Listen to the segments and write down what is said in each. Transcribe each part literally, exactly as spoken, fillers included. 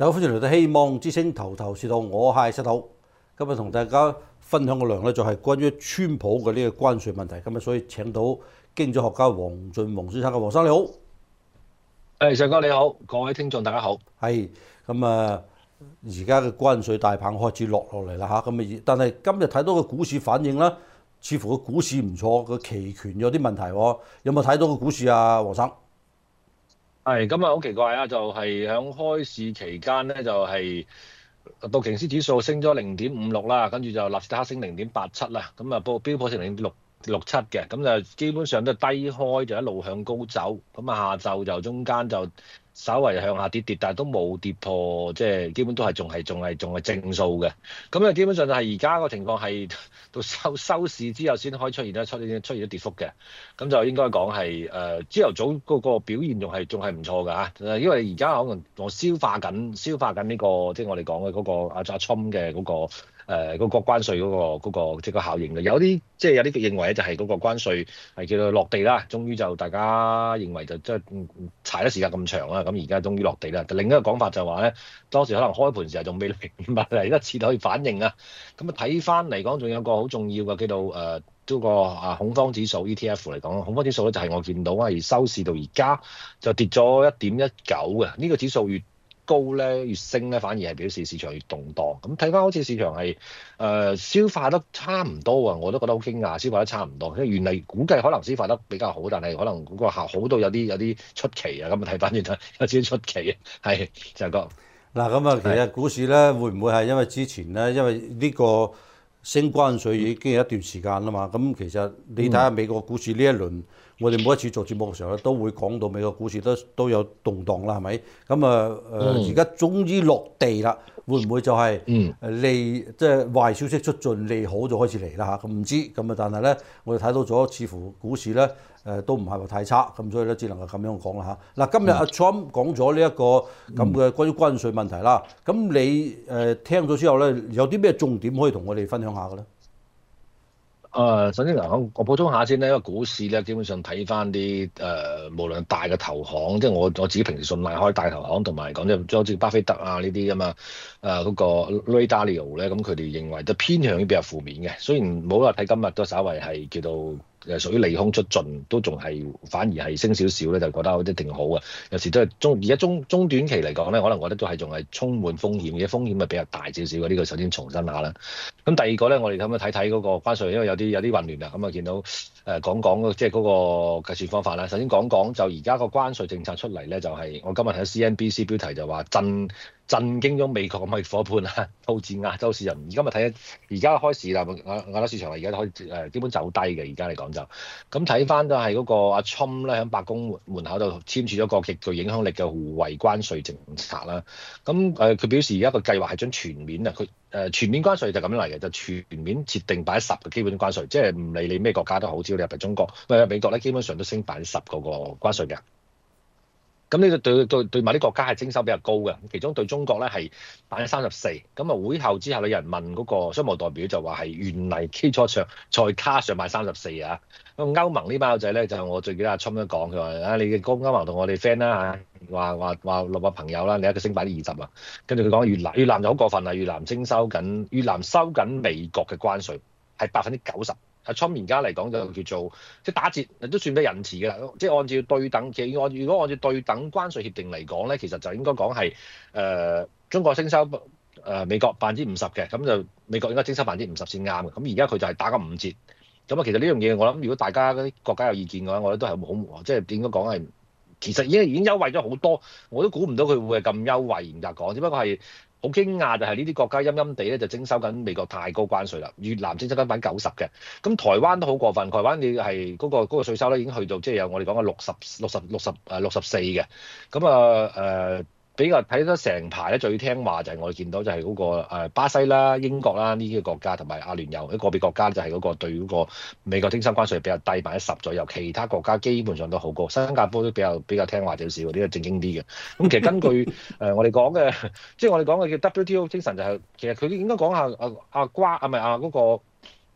大家歡迎嚟到希望之星頭頭是道，我係石頭。今日同大家分享嘅內容咧就係關於川普嘅呢個關稅問題。咁啊，所以請到經濟學家黃俊宏先生嘅，黃生你好。 誒，上哥你好，各位聽眾大家好。 係咁啊，而家嘅關稅大棒開始落落嚟啦嚇。咁啊，但係今日睇到個股市反應啦，似乎個股市唔錯，個期權有啲問題喎。有冇睇到個股市啊，黃生？ 係今日好奇怪啊，就係響開市期間咧，就係道瓊斯指數升咗零點五六啦，跟住就納斯達克升零點八七啦，咁啊報標普成零點六六七嘅，咁就基本上都係低開就一路向高走，咁啊下晝就中間就稍為向下跌跌，但係都冇跌破，即係基本都係仲係仲係仲係正數嘅。咁啊基本上就係而家個情況係到收收市之後先可以出現咗出現出現咗跌幅嘅。咁就應該講係誒朝頭早嗰個表現仲係仲係唔錯㗎嚇。因為而家可能我消化緊消化緊呢個即係我哋講嘅嗰個阿阿侵嘅嗰個誒嗰個關稅嗰個嗰個即係個效應嘅。有啲即係有啲認為咧就係嗰個關稅係叫做落地啦，終於就大家認為就即係踩得時間咁長啦。咁而家終於落地啦。另一個講法就係話咧，當時可能開盤時候仲未嚟唔係嚟得切可以反應啊。咁啊睇翻嚟講，仲有個好重要嘅叫做誒嗰個啊恐慌指數 E T F 嚟講，恐慌指數咧就係我見到係收市到而家就跌咗一點一九嘅。呢個指數越高咧越升咧，反而係表示市場越動盪。咁睇翻好似市場係誒、呃、消化得差唔多啊，我都覺得好驚訝，消化得差唔多。因為原嚟估計可能消化得比較好，但係可能嗰個效好到有啲有啲出奇啊。咁啊睇翻轉頭有少少出奇啊，係就係個嗱，咁啊，其實股市咧會唔會係因為之前咧，因為呢個升關稅已經有一段時間啦嘛。咁其實你睇下美國股市呢一輪，我哋每一次做節目嘅時候咧，都會講到美國股市都都有動盪啦，係咪？咁啊誒，而家終於落地啦，會唔會就係誒利即係壞消息出盡，利好就開始嚟啦嚇？咁唔知咁啊，但係咧，我哋睇到咗，似乎股市咧。誒都唔係話太差，咁所以咧只能夠咁樣講啦嚇。嗱，今日阿 Trump 講咗呢一個咁嘅關於關稅問題啦，咁你誒聽咗之後咧，有啲咩重點可以同我哋分享下嘅咧？ 誒、呃，首先嚟講，我補充下先咧，因為股市咧，基本上睇翻啲誒，無論大嘅投行，即係我我自己平時信賴開大投行，同埋講即係好似巴菲特啊呢啲㗎嘛，誒、呃、嗰、那個 Ray Dalio 咧，咁佢哋認為都偏向於比較負面嘅。雖然冇話睇今日都稍為係叫做誒屬於利空出盡，都仲係反而係升少少咧，就覺得一定好嘅。有時都係中而家中中短期嚟講咧，可能我覺得都係仲係充滿風險嘅，風險係比較大少少嘅。呢、這個首先重申下啦。咁第二個咧，我哋咁樣睇睇嗰個關稅，因為有啲有啲混亂啊。咁啊見到誒、呃、講講即係嗰個計算方法啦。首先講講就而家個關稅政策出嚟咧，就係、是、我今日睇 C N B C 標題就話震震驚咗美國嘅貿易夥伴啊，導致亞洲市場。而今日睇而家開市啦，亞亞洲市場而家可以誒基本走低嘅。而家嚟講就咁睇翻都係嗰個阿 Trump 咧喺白宮門門口度簽署咗個極具影響力嘅互惠關稅政策啦。咁誒佢表示而家個計劃係將全面啊佢。誒全面關稅就咁樣嚟嘅，就全面設定百分之十嘅基本關稅，即係唔理你咩國家都好，只要你入嚟中國，唔係美國咧，基本上都升百分之十嗰個關稅嘅。咁呢個對對對某啲國家係徵收比較高嘅，其中對中國咧係百分之三十四。咁啊會後之後，有人問嗰個商務代表就話係原嚟基礎上再加上百分之三十四啊。咁歐盟呢班友仔咧就我最記得阿 Trump 都講，佢話啊你嘅歐歐盟同我哋 friend 啦嚇，話話話六個朋友啦，你一個升百分之二十啊。跟住佢講越南越南就好過分啦，越南徵收緊越南收緊美國嘅關稅係百分之九十。阿 Trump 而家嚟講就叫做即係打折，都算得仁慈嘅啦。即係按照對等，其實按如果按照對等關稅協定嚟講咧，其實就應該講係誒中國徵收誒、呃、美國百分之五十嘅，咁就美國應該徵收百分之五十先啱嘅。咁而家佢就係打緊五折。咁啊，其實呢樣嘢我諗，如果大家嗰啲國家有意見嘅話，我覺得都係好，即係應該講係其實已經已經優惠咗好多。我都估唔到佢會係咁優惠，嚴格講，只不過係。好驚訝就係呢啲國家陰陰地咧就徵收緊美國太高關稅啦，越南徵收緊百分之九十嘅，咁台灣都好過分，台灣你係嗰個嗰個稅收咧已經去到即係有我哋講嘅六十六十六十誒六十四嘅，咁啊誒比較睇得成排咧最聽話就係我哋見到就係嗰個誒巴西啦、英國啦呢啲嘅國家同埋阿聯酋啲個別國家就係嗰個對嗰個美國徵收關稅比較低，百分之十左右，其他國家基本上都好高，新加坡都比較比較聽話少少，呢個正經啲嘅。咁其實根據誒、呃、我哋講嘅，即係我哋講嘅叫 W T O 精神就係、是、其實佢應該講下阿阿瓜啊，唔係啊嗰個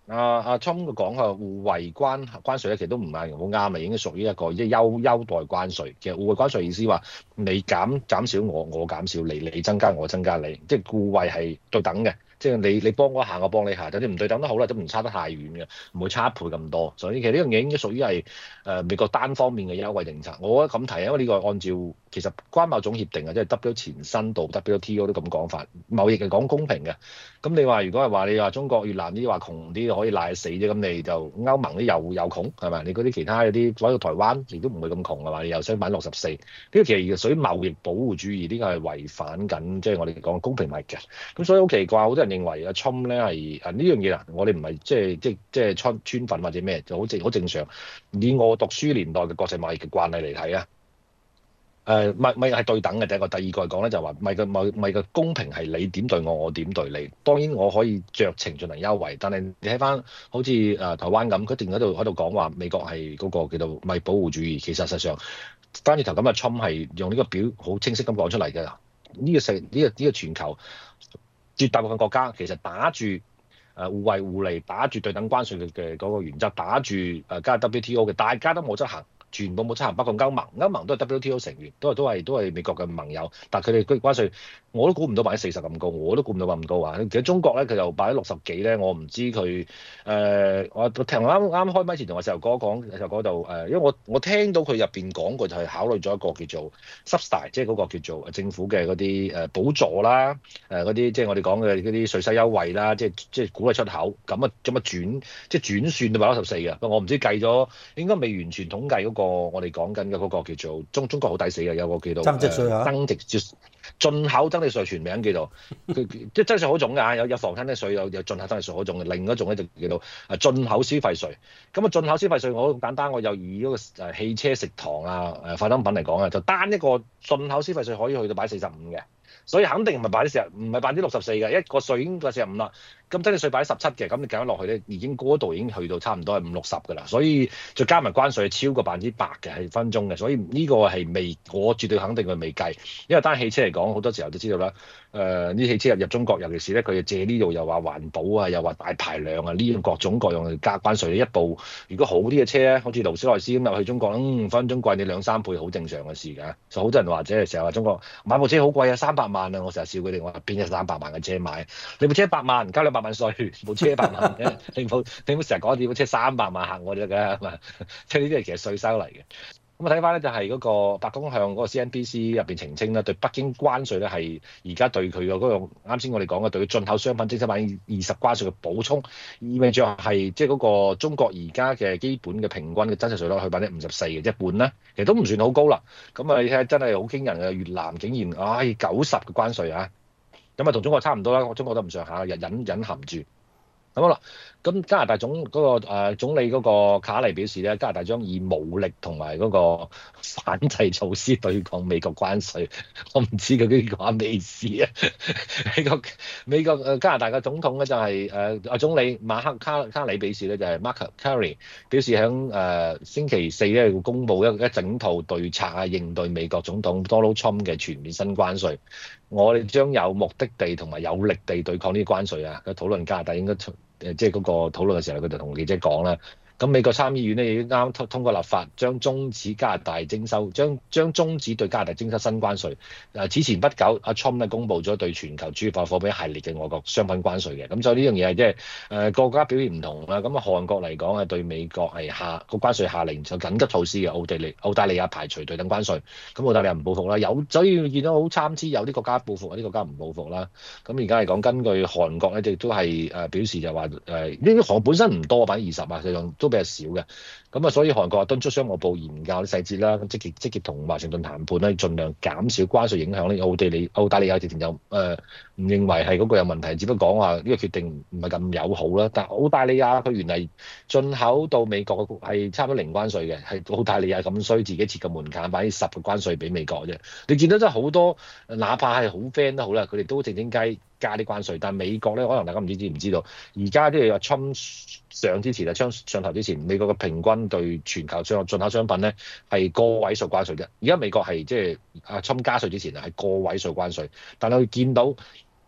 阿阿聰嘅講嘅互惠關關稅咧，其實都唔係好啱啊，已經屬於一個即係優優待關稅。其實互惠關稅意思話你減減少我，我減少你，你增加我增加你，即係互惠係對等嘅。即係你你幫我行，我幫你行，有啲唔對等都好啦，都唔差得太遠嘅，唔會差一倍咁多。所以其實呢樣嘢應該屬於係誒美國單方面嘅優惠政策。我覺得咁提，因為呢個按照其實關貿總協定啊，即係 W 前身到 W T O 都咁講法，貿易係講公平嘅。咁你話如果係話你話中國越南啲話窮啲可以賴死啫，咁你就歐盟啲又又窮係咪？你嗰啲其他嗰啲，所以台灣亦都唔會咁窮係嘛？你又想買六十四，呢個其實屬於貿易保護主義，呢個係違反緊即係我哋講公平貿易嘅。咁所以好奇怪，好多人認為阿 Trump 咧係啊呢樣嘢啦，我哋唔係即係即係即係川川粉或者咩，就好正好正常。以我讀書年代嘅國際貿易嘅慣例嚟睇啊。誒咪咪係對等嘅，第一個，第二個嚟講咧就話咪個咪咪個公平係你點對我，我點對你。當然我可以酌情進行優惠，但係你睇翻好似誒、呃、台灣咁，佢定喺度喺度講話美國係嗰個叫做咪保護主義，其實實際上翻轉頭咁啊，Trump 係用呢個表好清晰咁講出嚟嘅。呢、這個世呢、這個呢、這個全球絕大部分國家其實打住誒互惠互利，打住對等關稅嘅嘅嗰個原則，打住誒加入 W T O 嘅，大家都冇執行。全部冇執行，包括歐盟，歐盟都係 W T O 成員，都係都係都係美國嘅盟友，但係佢哋居然關稅，我都估唔到百分之四十咁高，我都估唔到咁高啊！其實中國咧，佢就百分之六十幾咧，我唔知佢誒、呃，我聽啱啱開麥前同我細路哥講，細路哥度誒，因為我我聽到佢入邊講過就係考慮咗一個叫做 subsidy，即係嗰個叫做政府嘅嗰啲誒補助啦，誒嗰啲即係我哋講嘅嗰啲稅收優惠啦，即係即係鼓勵出口，咁啊咁啊轉即係轉算到百分之十四嘅，不過我唔知計咗，應該未完全統計嗰、嗰個。我哋講緊嘅嗰個叫做中中國好抵死嘅，有個叫做增值稅啊， 增值進口增值稅全名叫做，即係增值稅好種㗎，有有房產嘅稅，有有進口增值稅嗰種嘅，另一種咧就叫做啊進口消費稅。咁啊進口消費稅我好簡單，我又以嗰個誒汽車食堂啊誒化妝品嚟講啊，就單一個進口消費稅可以去到百分之四十五嘅。所以肯定唔係百分之四十，唔係百分之六十四嘅，一個稅已經個四十五啦。咁增值稅百分之十七嘅，咁你計咗落去咧，已經嗰度已經去到差唔多係五六十㗎啦。所以再加埋關稅係超過百分之百嘅，係分鐘嘅。所以呢個係未，我絕對肯定佢未計。因為單汽車嚟講，好多時候都知道啦。誒、呃，呢汽車入入中國，尤其是咧，佢借呢度又話環保啊，又話大排量啊，呢樣各種各樣嘅加關稅。一部如果好啲嘅車咧，好似勞斯萊斯咁入去中國，嗯，分鐘貴你兩三倍，好正常嘅事㗎。所以好多人或者成日話中國買部車好貴啊，三百萬啊，我成日笑佢哋，我話邊有三百萬嘅車買？你部車百萬，交兩百萬稅，部車一百萬嘅，你冇你冇成日講你部車三百萬嚇我啫㗎，係嘛？即係呢啲係其實稅收嚟嘅。咁啊睇翻咧就係嗰個白宮向嗰個 C N B C 入邊澄清啦，對北京關稅咧係而家對佢嘅嗰個啱先我哋講嘅對佢進口商品徵收百分之二十關稅嘅補充，意味著係即係嗰個中國而家嘅基本嘅平均嘅增值稅率去百分之五十四嘅一半咧，其實都唔算好高啦。咁啊你睇下真係好驚人嘅，越南竟然唉九十嘅關稅啊！咁啊同中國差唔多啦，我中國都唔上下，隱隱隱含住。咁好啦，咁加拿大總嗰、嗰個、呃、總理嗰個卡尼表示咧，加拿大將以武力同埋嗰個反制措施對抗美國關稅。我唔知佢啲話咩意思啊？美國美國誒加拿大嘅總統咧就係誒啊總理馬克卡卡尼表示咧就係 Mark Carney 表示喺誒、呃、星期四咧會公布一一整套對策啊，應對美國總統 Donald Trump 嘅全面新關稅。我哋將有目的地同埋有力地對抗呢啲關稅啊！佢討論加拿大應該誒即係嗰個討論嘅時候，佢就同記者講啦。咁美國參議院咧已經啱通通過立法，將終止加拿大徵收，將將終止對加拿大徵收新關稅。誒此前不久，阿 Trump 咧公布咗對全球主要化貨品一系列嘅外國商品關稅嘅。咁所以呢樣嘢係即係誒國家表現唔同啦。咁啊韓國嚟講係對美國係下個關稅下令就緊急措施嘅。奧地利澳大利亞排除對等關稅，咁澳大利亞唔報復啦。有所以見到好參差，有啲國家報復，有啲國家唔報復啦。咁而家嚟講，根據韓國咧，亦都係誒表示就話誒呢啲韓本身唔多，百分之二十啊，實際上都比較少嘅。咁啊，所以韓國敦促商務部研究啲細節啦，積極積極同華盛頓談判咧，盡量減少關稅影響咧。奧地利、澳大利亞直情就誒唔認為係嗰個有問題，只不過講話呢個決定唔係咁友好啦。但係澳大利亞佢原嚟進口到美國係差唔多零關稅嘅，係澳大利亞咁衰，自己設個門檻，擺十個關稅俾美國啫。你見到真係好多，哪怕係好 friend 都好啦，佢哋都靜靜雞加啲關稅。但係美國咧，可能大家唔知知唔知道，而家啲話侵上之前啊，上上台之前，美國嘅平均對全球進進口商品咧係個位數關稅啫。而家美國係即係啊侵加稅之前啊係個位數關稅，但係佢見到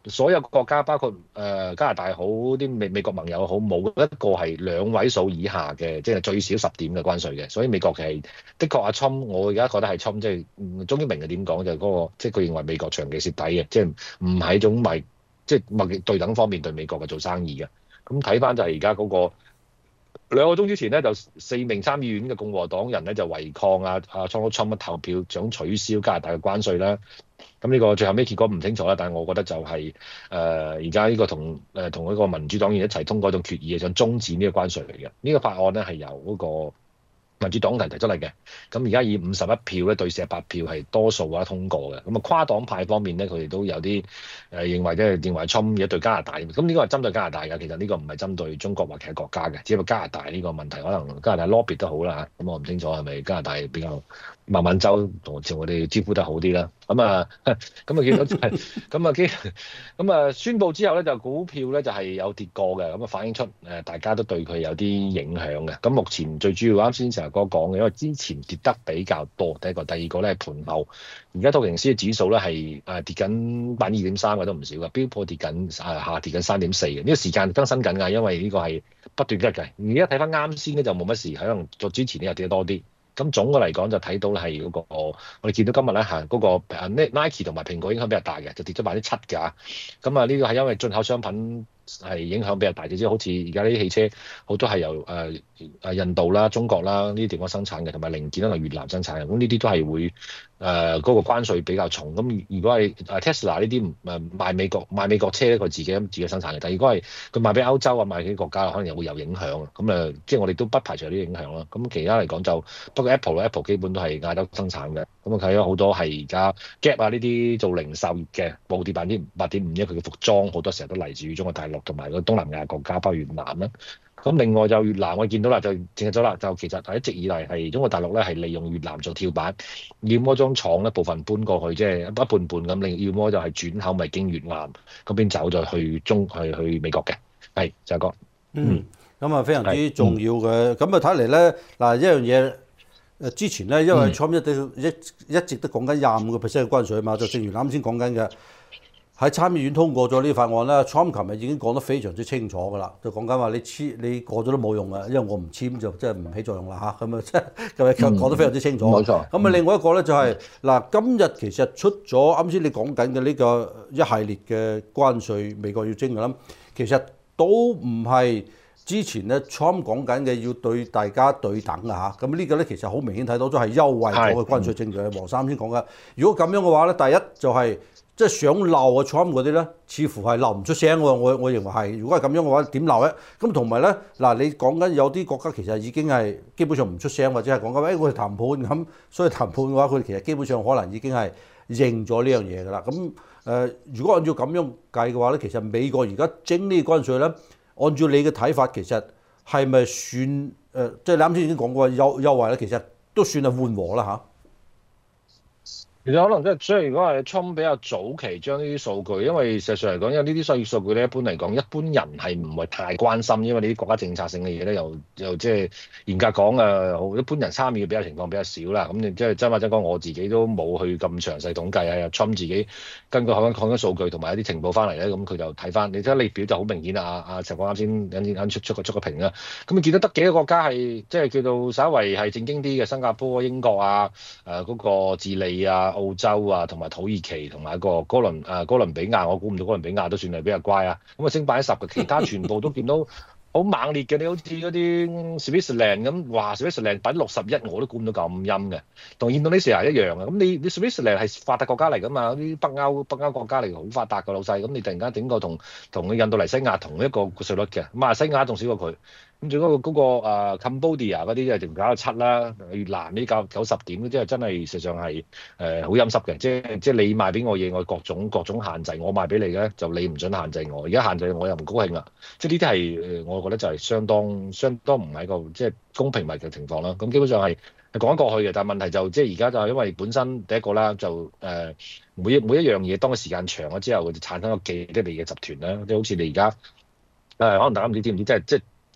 所有國家包括誒、呃、加拿大好啲美美國盟友好，冇一個係兩位數以下嘅，即係最少十點嘅關稅嘅。所以美國係的確阿侵，我而家覺得係侵，即係嗯終於明嘅點講就係嗰個，即係佢認為美國長期蝕底嘅，即係唔係一種賣即係貿易對等方面對美國嘅做生意嘅。咁睇翻就係而家嗰個。兩個鐘之前咧，就四名參議院嘅共和黨人咧就違抗啊啊 Donald Trump 投票，想取消加拿大嘅關稅啦。咁呢個最後尾結果唔清楚啦，但係我覺得就係誒而家呢個同誒同一個民主黨員一齊通過一種決議，想終止呢個關稅嚟嘅。呢、呢個法案咧係由嗰個民主黨提提出嚟嘅。咁而家以五十一票咧對四十八票係多數啊通過嘅。咁啊跨黨派方面咧，佢哋都有啲誒、呃、認為即係認為 Trump 嘢對加拿大。咁呢個係針對加拿大嘅，其實呢個唔係針對中國或其他國家嘅，只不過加拿大呢個問題可能加拿大 lobby 都好啦。咁我唔清楚係咪加拿大比較孟晚舟同似我哋招呼得好啲啦。咁啊，咁啊見到就係咁啊基咁啊宣佈之後咧，就股票咧就係有跌過嘅，咁啊反映出誒大家都對佢有啲影響嘅。咁目前最主要啱先成日哥講嘅，因為之前跌得比較多，第一個，第二個咧係盤後，而家道瓊斯嘅指數咧係誒跌緊百分之二點三嘅都唔少嘅，標普跌緊誒下跌緊三點四嘅，呢個時間更新緊㗎，因為呢個係不斷一嘅。而家睇翻啱先咧就冇乜事，可能做之前呢又跌得多啲。咁總嘅嚟講就睇到係嗰個，我哋見到今日咧嚇嗰個 Nike 同埋蘋果影響比較大嘅，就跌咗百分之七㗎。咁啊呢個係因為進口商品係影響比較大啲，即係好似而家呢啲汽車好多係由誒誒印度啦、中國啦呢啲地方生產嘅，同埋零件可能越南生產嘅。咁呢啲都係會誒嗰個關稅比較重。咁如果係誒 Tesla 呢啲誒賣美國賣美國車咧，佢自己自己生產嘅。但係如果係佢賣俾歐洲啊、賣俾國家，可能又會有影響啊。咁誒，即係我哋都不排除有啲影響啦。咁其他嚟講就不過 Apple 咧，Apple 基本都係亞洲生產嘅。咁啊睇咗好多係而家 Gap 啊呢啲做零售業嘅，暴跌百分之八點五，因為佢嘅服裝好多時候都嚟自於中國大陸同埋個東南亞國家，包括越南啦。咁另外就越南我見到啦，就淨係咗啦，就其實係一直以嚟係中國大陸咧係利用越南做跳板，要麼將廠咧部分搬過去，即係一半半咁，另要麼就係轉口咪經越南嗰邊走咗去中去去美國嘅，係就係個嗯，咁啊非常之重要嘅。咁啊睇嚟咧嗱一樣嘢。誒之前咧，因為 Trump 一直一一直都講緊廿五個 percent 嘅關稅啊嘛，就正如啱先講緊嘅，喺參議院通過咗呢法案啦。Trump 琴日已經講得非常之清楚㗎啦，就講緊話你簽你過咗都冇用啊，因為我唔簽就真係唔起作用啦嚇。咁啊即係咁啊講得非常之清楚。冇錯。咁啊另外一個咧就係、是、嗱，今日其實出咗啱先你講緊嘅呢個一系列嘅關稅，美國要徵㗎啦，其實都唔係。之前咧，Trump 講緊嘅要對大家對等啊嚇，咁呢個咧其實好明顯睇到都係優惠咗嘅關稅政策。黃生先講嘅，如果咁樣嘅話咧，第一就係即係想鬧啊 Trump 嗰啲咧，似乎係鬧唔出聲喎。我我認為係，如果係咁樣嘅話，點鬧咧？咁同埋咧，嗱你講緊有啲國家其實已經係基本上唔出聲，或者係講緊誒我哋談判咁，所以談判嘅話，佢哋其實基本上可能已經係認咗呢樣嘢㗎啦。咁誒、呃，如果按照咁樣計嘅話咧，其實美國而家徵呢個關稅咧。按照你嘅睇法，其實係咪算誒、呃？即係你啱先已經講過優優惠咧，其實都算係緩和啦嚇。 其實可能即係，所以如果係 Trump 比較早期將呢啲數據，因為事實上嚟講，因為呢啲商業數據咧，一般嚟講，一般人係唔係太關心，因為呢啲國家政策性嘅嘢咧，又又即係嚴格講誒，好一般人參與嘅比較情況比較少啦。咁你即係真話真講，我自己都冇去咁詳細統計啊。Trump 自己根據講緊數據同埋一啲情報翻嚟咧，咁佢就睇翻，你睇列表就好明顯啦。阿阿石講啱先啱啱出出個出個評啦。咁你見到得幾個國家係即係叫做稍為係正經啲嘅，新加坡、英國啊，誒、呃、嗰、那個智利啊。澳洲啊，同埋土耳其同埋一個哥倫誒哥倫比亞，我估唔到哥倫比亞都算係比較乖啊。咁啊升百分之十嘅，其他全部都見到好猛烈嘅。你好似嗰啲 Switzerland 咁，哇 Switzerland 百分之六十一我都估唔到咁陰嘅，同印度尼西亞一樣啊。咁你你 Switzerland 係發達國家嚟㗎嘛？啲北歐北歐國家嚟，好發達嘅老細。咁你突然間整個同同印度尼西亞同一個稅率嘅，馬來西亞仲少過佢。咁仲嗰個嗰個誒 Cambodia 嗰啲即係淨搞到七啦，越南呢搞九十點，即係真係實際上係誒好陰濕嘅，即係即係你賣俾我嘢，我各種各種限制，我賣俾你嘅就你唔準限制我，而家限制我又唔高興啦，即係呢啲係誒我覺得就係相當相當唔係一個即係公平嘅情況啦。咁基本上係係講得過去嘅，但係問題就即係而家就係因為本身第一個啦，就誒、呃、每一每一樣嘢當個時間長咗之後，就產生個既得利嘅集團啦，即係好似你而家誒可能大家唔知知唔知，即係即係。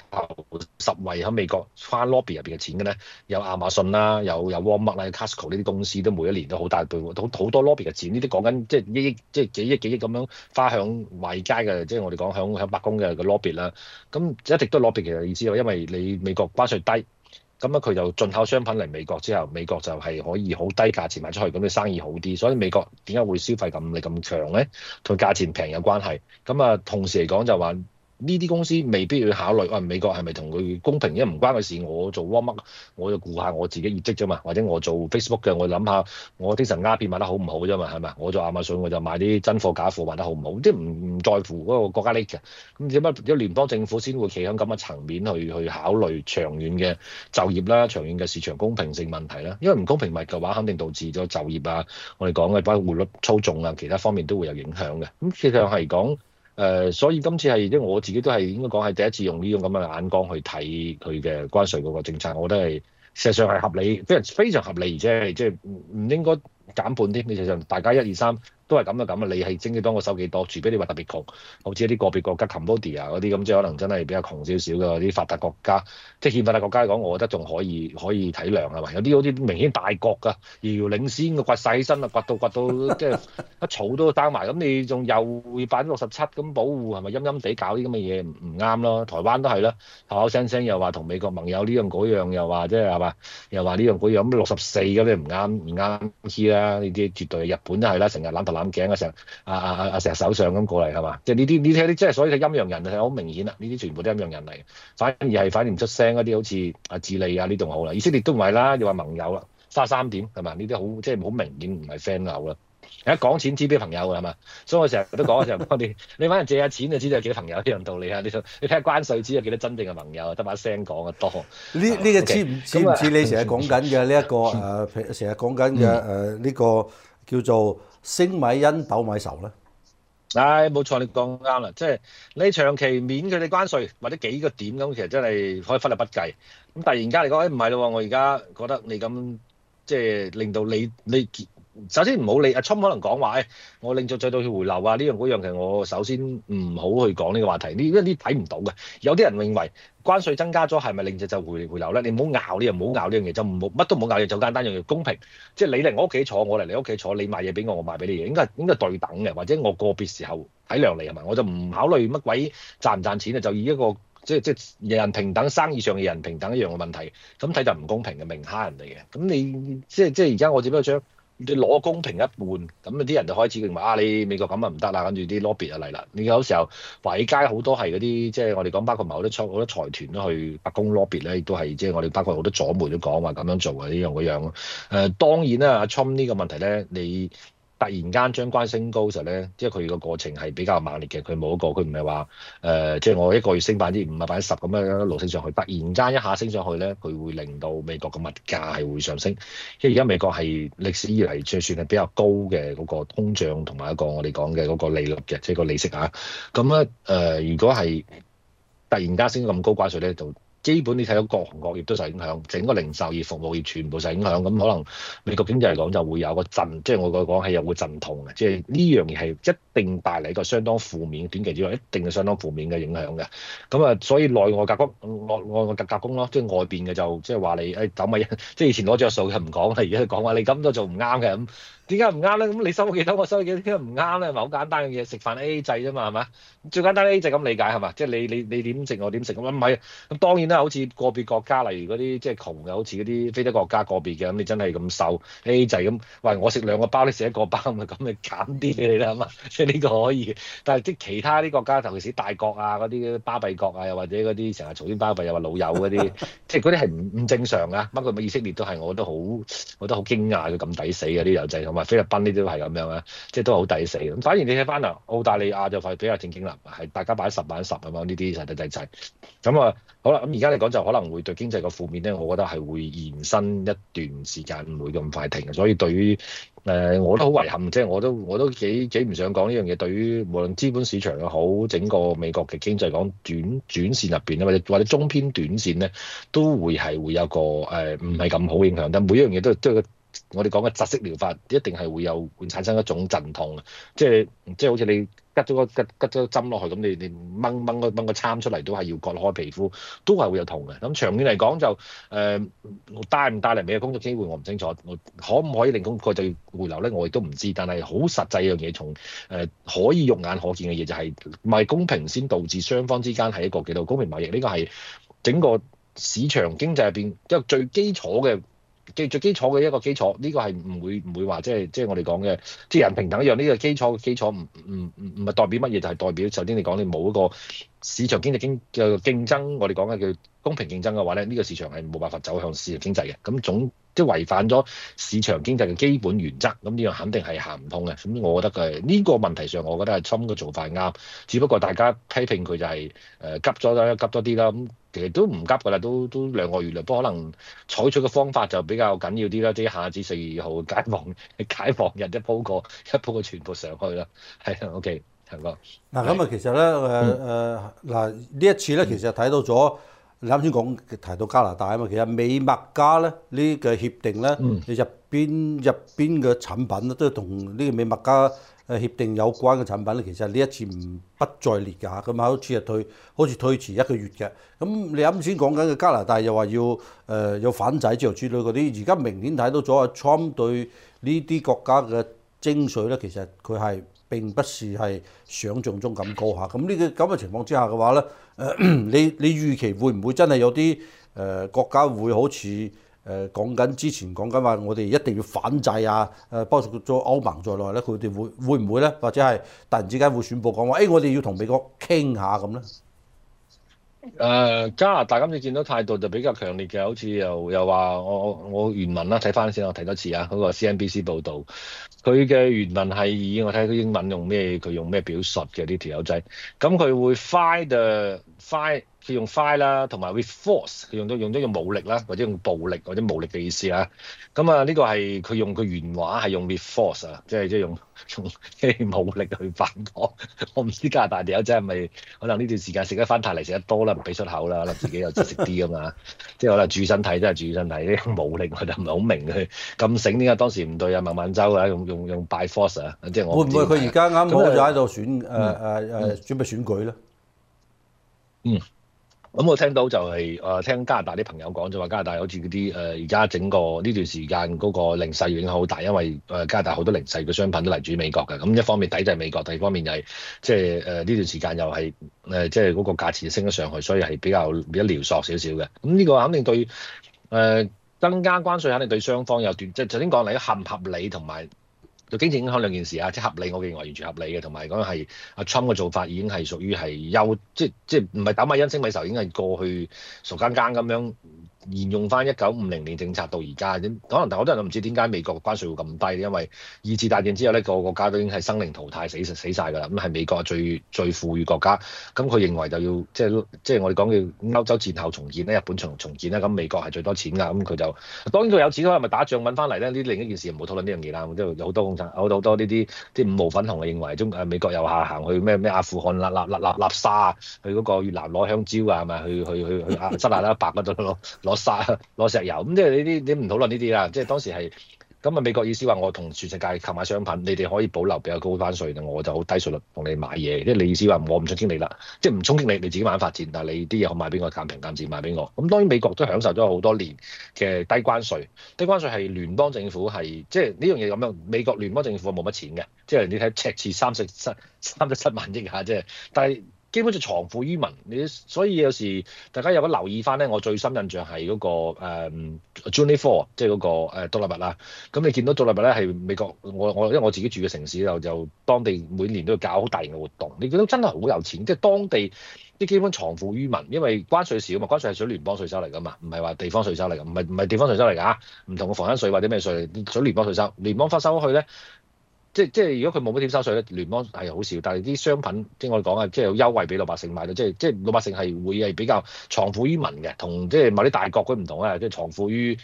頭十位喺美國翻 lobby 入邊嘅錢嘅咧，有亞馬遜啦，有有 Walmart 啦，有 Costco 呢啲公司都每一年都好大部好好多 lobby 嘅錢，呢啲講緊即係一億即係幾億幾億咁樣花向華爾街嘅，即係我哋講響響白宮嘅個 lobby 啦。咁一直都 lobby 其實意思因為你美國關稅低。咁咧佢就進口商品嚟美國之後，美國就係可以好低價錢賣出去，咁你生意好啲。所以美國點解會消費咁力咁強咧？同價錢平有關係。咁啊，同時嚟講就話呢啲公司未必要考慮，喂、哎、美國係咪同佢公平？因為唔關佢事，我做 Walmart，我就顧下我自己業績啫嘛。或者我做 Facebook 嘅，我諗下我精神鴉片賣得好唔好啫嘛，係咪？我做亞馬遜我就買啲真貨假貨賣得好唔好，即係唔唔在乎嗰個國家利益嘅。咁點解有聯邦政府先會企喺咁嘅層面去去考慮長遠嘅就業啦、長遠嘅市場公平性問題啦？因為唔公平物嘅話，肯定導致咗就業啊，我哋講嘅包括匯率操縱啊，其他方面都會有影響嘅。咁其實係講。誒、呃，所以今次係即係我自己都係應該講係第一次用呢種咁嘅眼光去睇佢嘅關稅嗰個政策，我覺得係事實上係合理，非常非常合理，而且係即係唔唔應該減半添。事實上大家一二三都係咁就咁啊，你係徵幾多我收幾多，除非你話特別窮，好似一啲個別國家 Cambodia 嗰啲咁，即係可能真係比較窮少少嘅啲發達國家，即係欠發達國家嚟講，我覺得仲可以可以體諒係嘛？有啲好似明顯大國㗎，遙遙領先嘅掘晒起身啊，掘到掘到即係一草都爭埋，咁你仲又會百分之六十七咁保護係咪陰陰地搞啲咁嘅嘢唔唔啱咯？台灣都係啦，口口聲聲又話同美國盟友呢樣嗰樣，又話即係係嘛，又話呢樣嗰樣咁六十四咁你唔啱唔啱 key 啦？呢啲絕對日本都係啦，成日攬頭攬頸啊，成啊啊啊啊成日首相咁過嚟係嘛？即係呢啲呢啲即係所以係陰陽人係好明顯啦，呢啲全部都陰陽人嚟，反而係反而唔出聲嗰啲好似啊智利啊呢度好啦，以色列都唔係啦，又話盟友啦，三三點係嘛？呢啲好即係好明顯唔係 friend 友啦。一講錢知邊朋友㗎係嘛？所以我成日都講嘅時候，我哋你揾人借下錢就知道有幾多朋友一樣道理啊！你你睇下關稅知有幾多真正嘅朋友，得把聲講嘅多。 呢呢個似唔似唔似你成日講緊嘅呢一個誒？成日講緊嘅誒呢個叫做升米恩斗米仇咧？ 唉，冇錯，你講啱啦，即係你長期免佢哋關稅或者幾個點咁，其實真係可以忽略不計。咁突然間嚟講，誒唔係咯，我而家覺得你咁即係令到你你。首先唔好理阿聰可能講話，誒、哎、我令到再到去回流啊呢樣嗰樣，其實我首先唔好去講呢個話題，呢因為呢睇唔到嘅。有啲人認為關稅增加咗係咪令隻就回回流咧？你唔好拗呢樣，唔好拗呢樣嘢，就唔好乜都唔好拗嘢，就簡單樣嘢公平。即係你嚟我屋企坐，我嚟你屋企坐，你賣嘢俾我，我賣俾你嘢，應該應該對等嘅，或者我個別時候體諒你係咪？我就唔考慮乜鬼賺唔賺錢啊，就以一個即係即係人人平等，生意上嘅人人平等一樣嘅問題，咁睇就唔公平嘅，明蝦人哋嘅。咁你即係即係而家我只不過將。你攞公平一半，咁啊啲人就開始認為啊，你美國咁啊唔得啦，跟住啲 lobby 就嚟啦。你有時候華爾街好多係嗰啲，即係我哋講包括某啲好多財團都去白宮 lobby 咧，亦都係即係我哋包括好多左媒都講話咁樣做嘅呢樣嗰樣咯。誒、呃、當然啦，阿 Trump 呢個問題咧，你。突然間將關升高時咧，即係佢個過程係比較猛烈嘅。佢冇一個，佢唔係話誒，即係我一個月升百分之五啊、百分之十咁樣一路升上去。突然間一下升上去咧，佢會令到美國嘅物價係會上升。因為而家美國係歷史以嚟最算係比較高嘅嗰個通脹同埋一個我哋講嘅嗰個利率嘅，即係個利息啊。咁咧誒，如果係突然間升咁高關稅咧，就基本你睇到各行各業都受影響，整個零售業、服務業全部受影響，咁可能美國經濟嚟講就會有個震，即係我講係有個陣痛嘅，即係呢樣嘢係一定帶嚟一個相當負面，短期之內一定係相當負面嘅影響嘅。咁啊，所以內外夾攻，內內外夾夾攻咯，即係外邊嘅就即係話你誒走咪，即係以前攞著數嘅唔講啦，而家講話你咁都做唔啱嘅咁。點解唔啱咧？咁你收幾多，我收幾多，點解唔啱咧？咪好簡單嘅嘢，食飯 A A 制啫嘛，係嘛？最簡單 A A 制咁理解係嘛？即係你你你點食我點食咁啊？唔係咁當然啦，好似個別國家，例如嗰啲即係窮嘅，好似嗰啲非洲國家個別嘅咁，你真係咁瘦 A A 制咁，喂我食兩個包，你食一個包咪咁咪減啲俾你啦，係嘛？即係呢個可以，但係即係其他啲國家，尤其是大國啊，嗰啲巴閉國啊，又或者嗰啲成日嘈啲巴閉又話老友嗰啲，即係嗰啲係唔唔正常㗎。包括以色列都係，我覺得好，我覺得好驚訝佢咁抵死嘅啲友仔同埋。菲律賓呢啲都係咁樣啊，即係都好抵死咁。反而你睇翻啊，澳大利亞就快比較正經啦，係大家擺十擺十咁樣呢啲實體制制。咁啊，好啦，咁而家嚟講就可能會對經濟個負面咧，我覺得係會延伸一段時間，唔會咁快停。所以對於誒、呃，我都好遺憾，即係我都我都幾幾唔想講呢樣嘢。對於無論資本市場又好，整個美國嘅經濟講短短線入邊咧，或者或者中偏短線咧，都會係會有個誒唔係咁好影響。但每一樣嘢都都。 我哋講嘅窒息療法，一定係會有會產生一種陣痛嘅，即係即係好似你吉咗個吉吉咗個針落去咁，你你掹掹個掹個參出嚟都係要割開皮膚，都係會有痛嘅。咁長遠嚟講就誒、呃、帶唔帶嚟美嘅工作機會我唔清楚，可唔可以令工佢哋回流咧我亦都唔知。但係好實際一樣嘢，從誒、呃、可以肉眼可見嘅嘢就係貿易公平先導致雙方之間係一個幾多公平貿易，呢、這個係整個市場經濟入邊一個最基礎嘅。最最基礎嘅一個基礎，呢、這個係唔會唔會話即係即係我哋講嘅即係人平等一樣。呢、這個基礎嘅基礎唔唔唔唔係代表乜嘢，就係、是、代表首先你講你冇一個市場經濟經嘅競爭，我哋講嘅叫公平競爭嘅話咧，呢、這個市場係冇辦法走向市場經濟嘅。咁總即係違反咗市場經濟嘅基本原則，咁呢樣肯定係行唔通嘅。咁我覺得嘅呢、這個問題上，我覺得係侵嘅做法啱，只不過大家批評佢就係、是、誒、呃、急咗啦，急咗啲啦。咁其實都唔急㗎啦，都都兩個月啦。不過可能採取嘅方法就比較緊要啲啦，即係一下子四月二號解放解放日一鋪過一鋪過全部上去啦。係啊，OK，陳哥。 嗱咁啊，其實咧誒誒嗱呢一次咧，其實睇到咗。你啱先講提到加拿大啊嘛，其實美墨加咧呢個協定咧，你入邊入邊嘅產品咧都係同呢個美墨加誒協定有關嘅產品咧，其實呢一次唔不再列㗎嚇，咁啊好似係退好似退遲一個月嘅。咁你啱先講緊嘅加拿大又話要誒、呃、有反制之後之類嗰啲，而家明顯睇到咗阿 Trump 對呢啲國家嘅徵稅咧，其實佢係並不是係想像中咁高嚇。咁呢個咁嘅情況之下嘅話咧。誒、呃，你你預期會唔會真係有啲誒、呃、國家會好似誒講緊之前講緊話，我哋一定要反制啊？誒，包括咗歐盟在內咧，佢哋會會唔會咧？或者係突然之間會宣佈講話，誒、欸，我哋要同美國傾下咁咧？ 誒、呃、加拿大今次見到態度就比較強烈嘅，好似又又話我我我原文啦，睇翻先，我睇多次啊，嗰、那個 C N B C 報導，佢嘅原文係以我睇佢英文用咩，佢用咩表述嘅呢條友仔，咁佢會 fight the fight。佢用 fight 啦，同埋 with force，佢用咗用咗用武力啦，或者用暴力或者武力嘅意思啦。咁啊，呢個係佢用佢原話係用 with force 啊，即係即係用用武力去反抗。我唔知加拿大條友仔係咪可能呢段時間食得翻太嚟食得多啦，唔俾出口啦，可能自己又知食啲噶嘛。即係可能注身體真係注身體，呢種武力我就唔係好明佢咁醒點解當時唔對啊孟晚舟啊，用用用 by force 啊，即係我會唔會佢而家啱好就喺度選誒誒誒嗯準備選舉咧？ 嗯。咁、嗯、我聽到就係、是、誒、呃、聽加拿大啲朋友講，就話加拿大好似嗰啲誒而家整個呢段時間嗰個零售影響好大，因為誒、呃、加拿大好多零售嘅商品都嚟自美國嘅。咁一方面抵制美國，第二方面就係即係誒呢段時間又係誒即係嗰個價錢升咗上去，所以係比較比較撩索少少嘅。咁呢個肯定對誒、呃、增加關稅，肯定對雙方有段即係頭先講嚟合唔合理同埋。對經濟影響兩件事啊，即係合理，我認為完全合理嘅，同埋講係阿 Trump 嘅做法已經係屬於係優，即即唔係斗米恩升米仇，已經係過去傻更更咁樣沿用翻一九五零年政策到而家。可能好多人都唔知點解美國嘅關稅會咁低，因為二次大戰之後呢，個個國家都已經係生靈塗汰死死晒㗎啦。咁係美國最最富裕國家，咁佢認為就要即係即係我哋講嘅歐洲戰後重建咧，日本重重建咧，咁美國係最多錢㗎，咁佢就當然佢有錢，佢係咪打仗揾翻嚟咧？呢另一件事唔好討論呢樣嘢啦。即係有好多好多好多呢啲啲五毛粉紅嘅認為中誒美國又下行去咩咩阿富汗立立立立立沙啊，去嗰個越南攞香蕉啊，係咪去去去去阿沙拉拉伯嗰度攞攞沙攞石油咁？即係呢啲你唔討論呢啲啦。即係當時係咁啊，美國意思話我同全世界購買商品，你哋可以保留比較高關稅，我就好低稅率同你買嘢。即係你意思話我唔衝擊你啦，即係唔衝擊你，你自己慢慢發展，但係你啲嘢可賣俾我，賤平賤賤賣俾我。咁當然美國都享受咗好多年嘅低關稅，低關稅係聯邦政府係即係呢樣嘢咁樣。美國聯邦政府冇乜錢嘅，即係你睇赤字三十七三十七萬億嚇，即係但係。基本就藏富於民，你所以有時大家有得留意翻咧。我最深印象係嗰、那個誒、嗯、July four，即係嗰個誒獨立日啦。咁你見到獨立日咧係美國，我我因為我自己住嘅城市就就當地每年都要搞好大型嘅活動。你見到真係好有錢，即係當地啲基本藏富於民，因為關稅少嘛，關稅係屬聯邦稅收嚟㗎嘛，唔係話地方稅收嚟㗎，唔係唔係地方稅收嚟㗎，唔同嘅房產稅或者咩稅，屬聯邦稅收，聯邦發收咗去咧。即即係如果佢冇乜點收稅咧，聯邦係好少，但係啲商品即係我哋講啊，即係有優惠俾老百姓買到，即係即係老百姓係會係比較藏富於民嘅，同即係某啲大國佢唔同啊，即係藏富於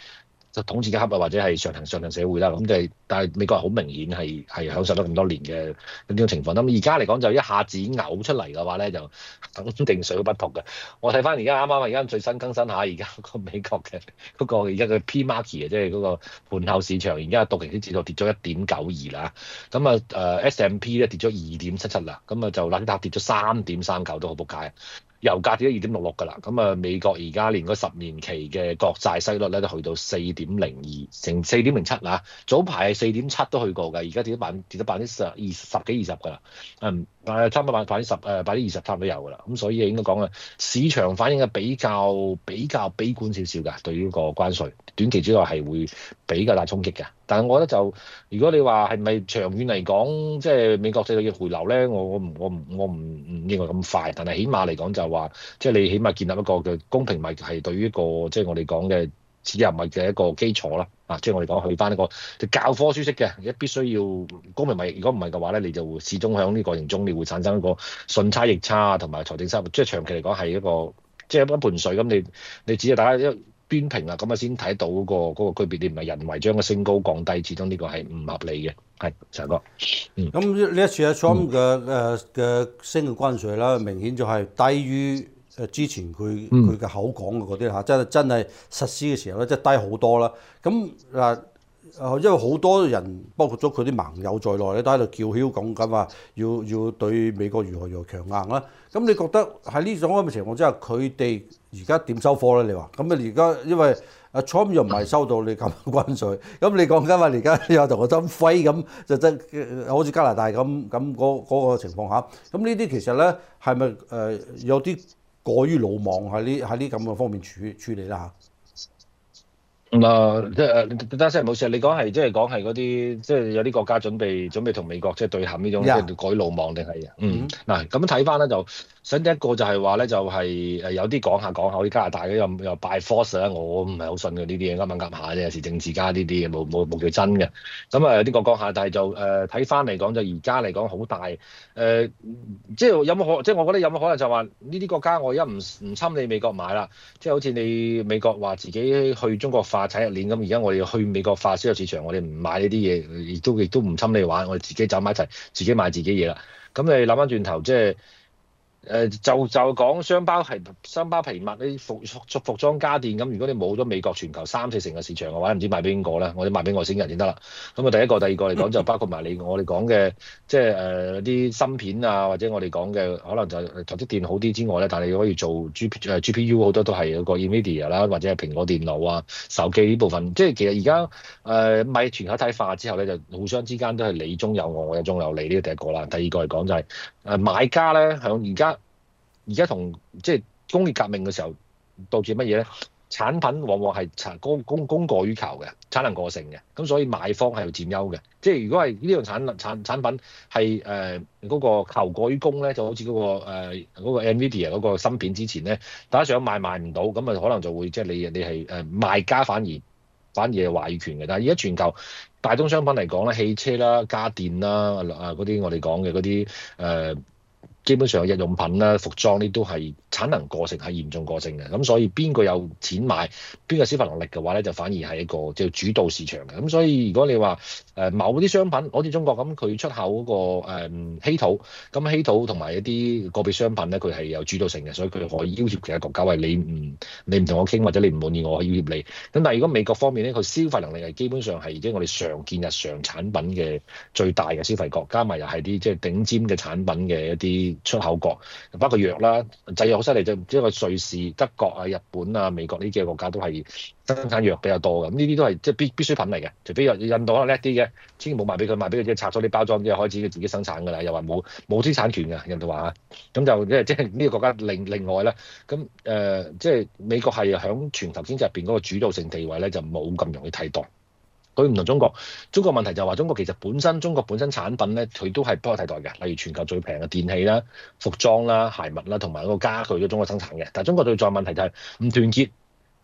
就統治階級啊，或者係上層上層社會啦。咁就係，但係美國係好明顯係係享受咗咁多年嘅呢種情況。咁而家嚟講就一下子嘔出嚟嘅話咧，就肯定水不毒嘅。我睇翻而家啱啱而家最新更新下，而家個美國嘅嗰個而家嘅 P-market 啊，即係嗰個盤後市場，而家道瓊斯指數跌咗一點九二啦。咁啊誒 S and P 咧跌咗二點七七啦。咁啊就納斯達克跌咗三點三九，都好仆街。油價跌咗二點六六㗎啦，咁啊美國而家連嗰十年期嘅國債息率咧都去到四點零二，成四點零七啦，早排係四點七都去過㗎，而家跌咗百跌咗百分之十二十幾二十㗎啦，嗯誒差唔多百分之十誒百分之二十差唔多有㗎啦，咁所以應該講啊市場反應係比較比較悲觀少少㗎，對於個關稅短期之內係會比較大衝擊嘅，但係我覺得就如果你話係咪長遠嚟講，即係美國製造業回流咧，我我唔我唔我唔唔認為咁快，但係起碼嚟講就話，即係你起碼建立一個嘅公平貿易係對於一個即係我哋講嘅自由貿易嘅一個基礎啦。啊，即係我哋講去翻一個教科書式嘅，一必須要公平貿易。如果唔係嘅話咧，你就會始終喺呢個過程中，你會產生一個順差逆差同埋財政收入，即係長期嚟講係一個即係一盆水咁。你你只係大家一端平啦，咁啊先睇到嗰、嗰個嗰、嗰個區別。你唔係人為將個升高降低，始終呢個係唔合理嘅。係，陳哥。嗯。 咁呢一次阿 Trump 嘅誒嘅升嘅關稅啦，明顯就係低於誒之前佢佢嘅口講嘅嗰啲嚇，真係真係實施嘅時候咧，即係低好多啦。咁嗱誒，因為好多人包括咗佢啲盟友在內咧，都喺度叫囂講緊話，要要對美國如何如何強硬啦。咁你覺得喺呢種咁嘅情況之下，佢哋而家點收貨咧？你話咁啊？而家因為阿 Trump 又唔係收到你咁關稅，咁你講緊話而家又同個針揮咁，就真好似加拿大咁咁嗰嗰個情況下，咁呢啲其實咧係咪誒有啲過於魯莽喺呢喺呢咁嘅方面處處理啦嚇？ 嗱，即係誒，等陣冇事。你講係即係講係嗰啲，即係有啲國家準備準備同美國即係對撼呢種，即係改魯莽定係啊？嗯，嗱咁樣睇翻咧就，首先第一個就係話咧就係誒有啲講下講下，好似加拿大嘅又又 by force 咧，我唔係好信嘅呢啲嘢，噏下噏下啫，有時政治家呢啲嘢冇冇冇叫真嘅。咁啊有啲講講下，但係就誒睇翻嚟講就而家嚟講好大誒、呃，即係有冇可？即係我覺得有冇可能就話呢啲國家我而家唔唔侵你美國買啦，即係好似你美國話自己去中國化產業鏈咁，而家我哋去美國化銷售市場，我哋唔買呢啲嘢，亦都亦都唔侵你玩，我哋自己走埋一齊，自己買自己嘢啦。咁你諗翻轉頭，即係。誒、呃、就就講雙包係雙包皮襪啲服服服裝家電咁，如果你冇咗美國全球三四成嘅市場嘅話，唔知賣俾邊個咧？我哋賣俾外星人先得啦。咁啊，第一個、第二個嚟講就包括埋你我哋講嘅，即係誒啲芯片啊，或者我哋講嘅可能就台積電好啲之外咧，但係你可以做 G P 誒 G P U 好多都係有個 Nvidia 啦，或者係蘋果電腦啊、手機呢部分。即係其實而家誒咪全球一體化之後咧，就互相之間都係你中有我，我有中有你，呢個第一個啦。第二個嚟講就係、是、誒買家咧，響而家。而家同即係工業革命嘅時候導致乜嘢咧？產品往往係產供供供過於求嘅，產能過剩嘅，咁所以買方係要佔優嘅。即係如果係呢樣產產產品係誒嗰個求過於供咧，就好似嗰、嗰個誒嗰、呃嗰個 Nvidia 嗰個芯片之前咧，大家想買買唔到，咁啊可能就會即係你你係誒賣家反而反而係話語權嘅。但係而家全球大宗商品嚟講咧，汽車啦、家電啦啊嗰啲我哋講嘅嗰啲誒。呃基本上日用品啦、服裝呢都係產能過剩，係嚴重過剩嘅。咁所以邊個有錢買，邊個消費能力嘅話咧，就反而係一個即係主導市場嘅。咁所以如果你話誒某啲商品，好似中國咁，佢出口嗰個誒稀土，咁稀土同埋一啲個別商品咧，佢係有主導性嘅，所以佢可以要挾其他國家，為你唔你唔同我傾，或者你唔滿意我，可以要挾你。咁但係如果美國方面咧，佢消費能力係基本上係即係我哋常見日常產品嘅最大嘅消費國，加埋又係啲即係頂尖嘅產品嘅一啲出口國，包括藥啦，製藥好犀利，就即係瑞士、德國啊、日本啊、美國呢幾個國家都係生產藥比較多嘅。咁呢啲都係即係必必需品嚟嘅。除非印度可能叻啲嘅，千祈冇賣俾佢，賣俾佢即係拆咗啲包裝之後開始佢自己生產㗎啦。又話冇冇知識產權嘅，印度話啊，咁就即係即係呢個國家另另外咧，咁誒、呃、即係美國係響全球經濟入邊嗰個主導性地位咧，就冇咁容易替代。佢唔同中國，中國問題就係話中國其實本身中國本身產品咧，佢都係不可替代嘅。例如全球最平嘅電器啦、服裝啦、鞋襪啦，同埋嗰個家具都中國生產嘅。但係中國最在問題就係唔團結，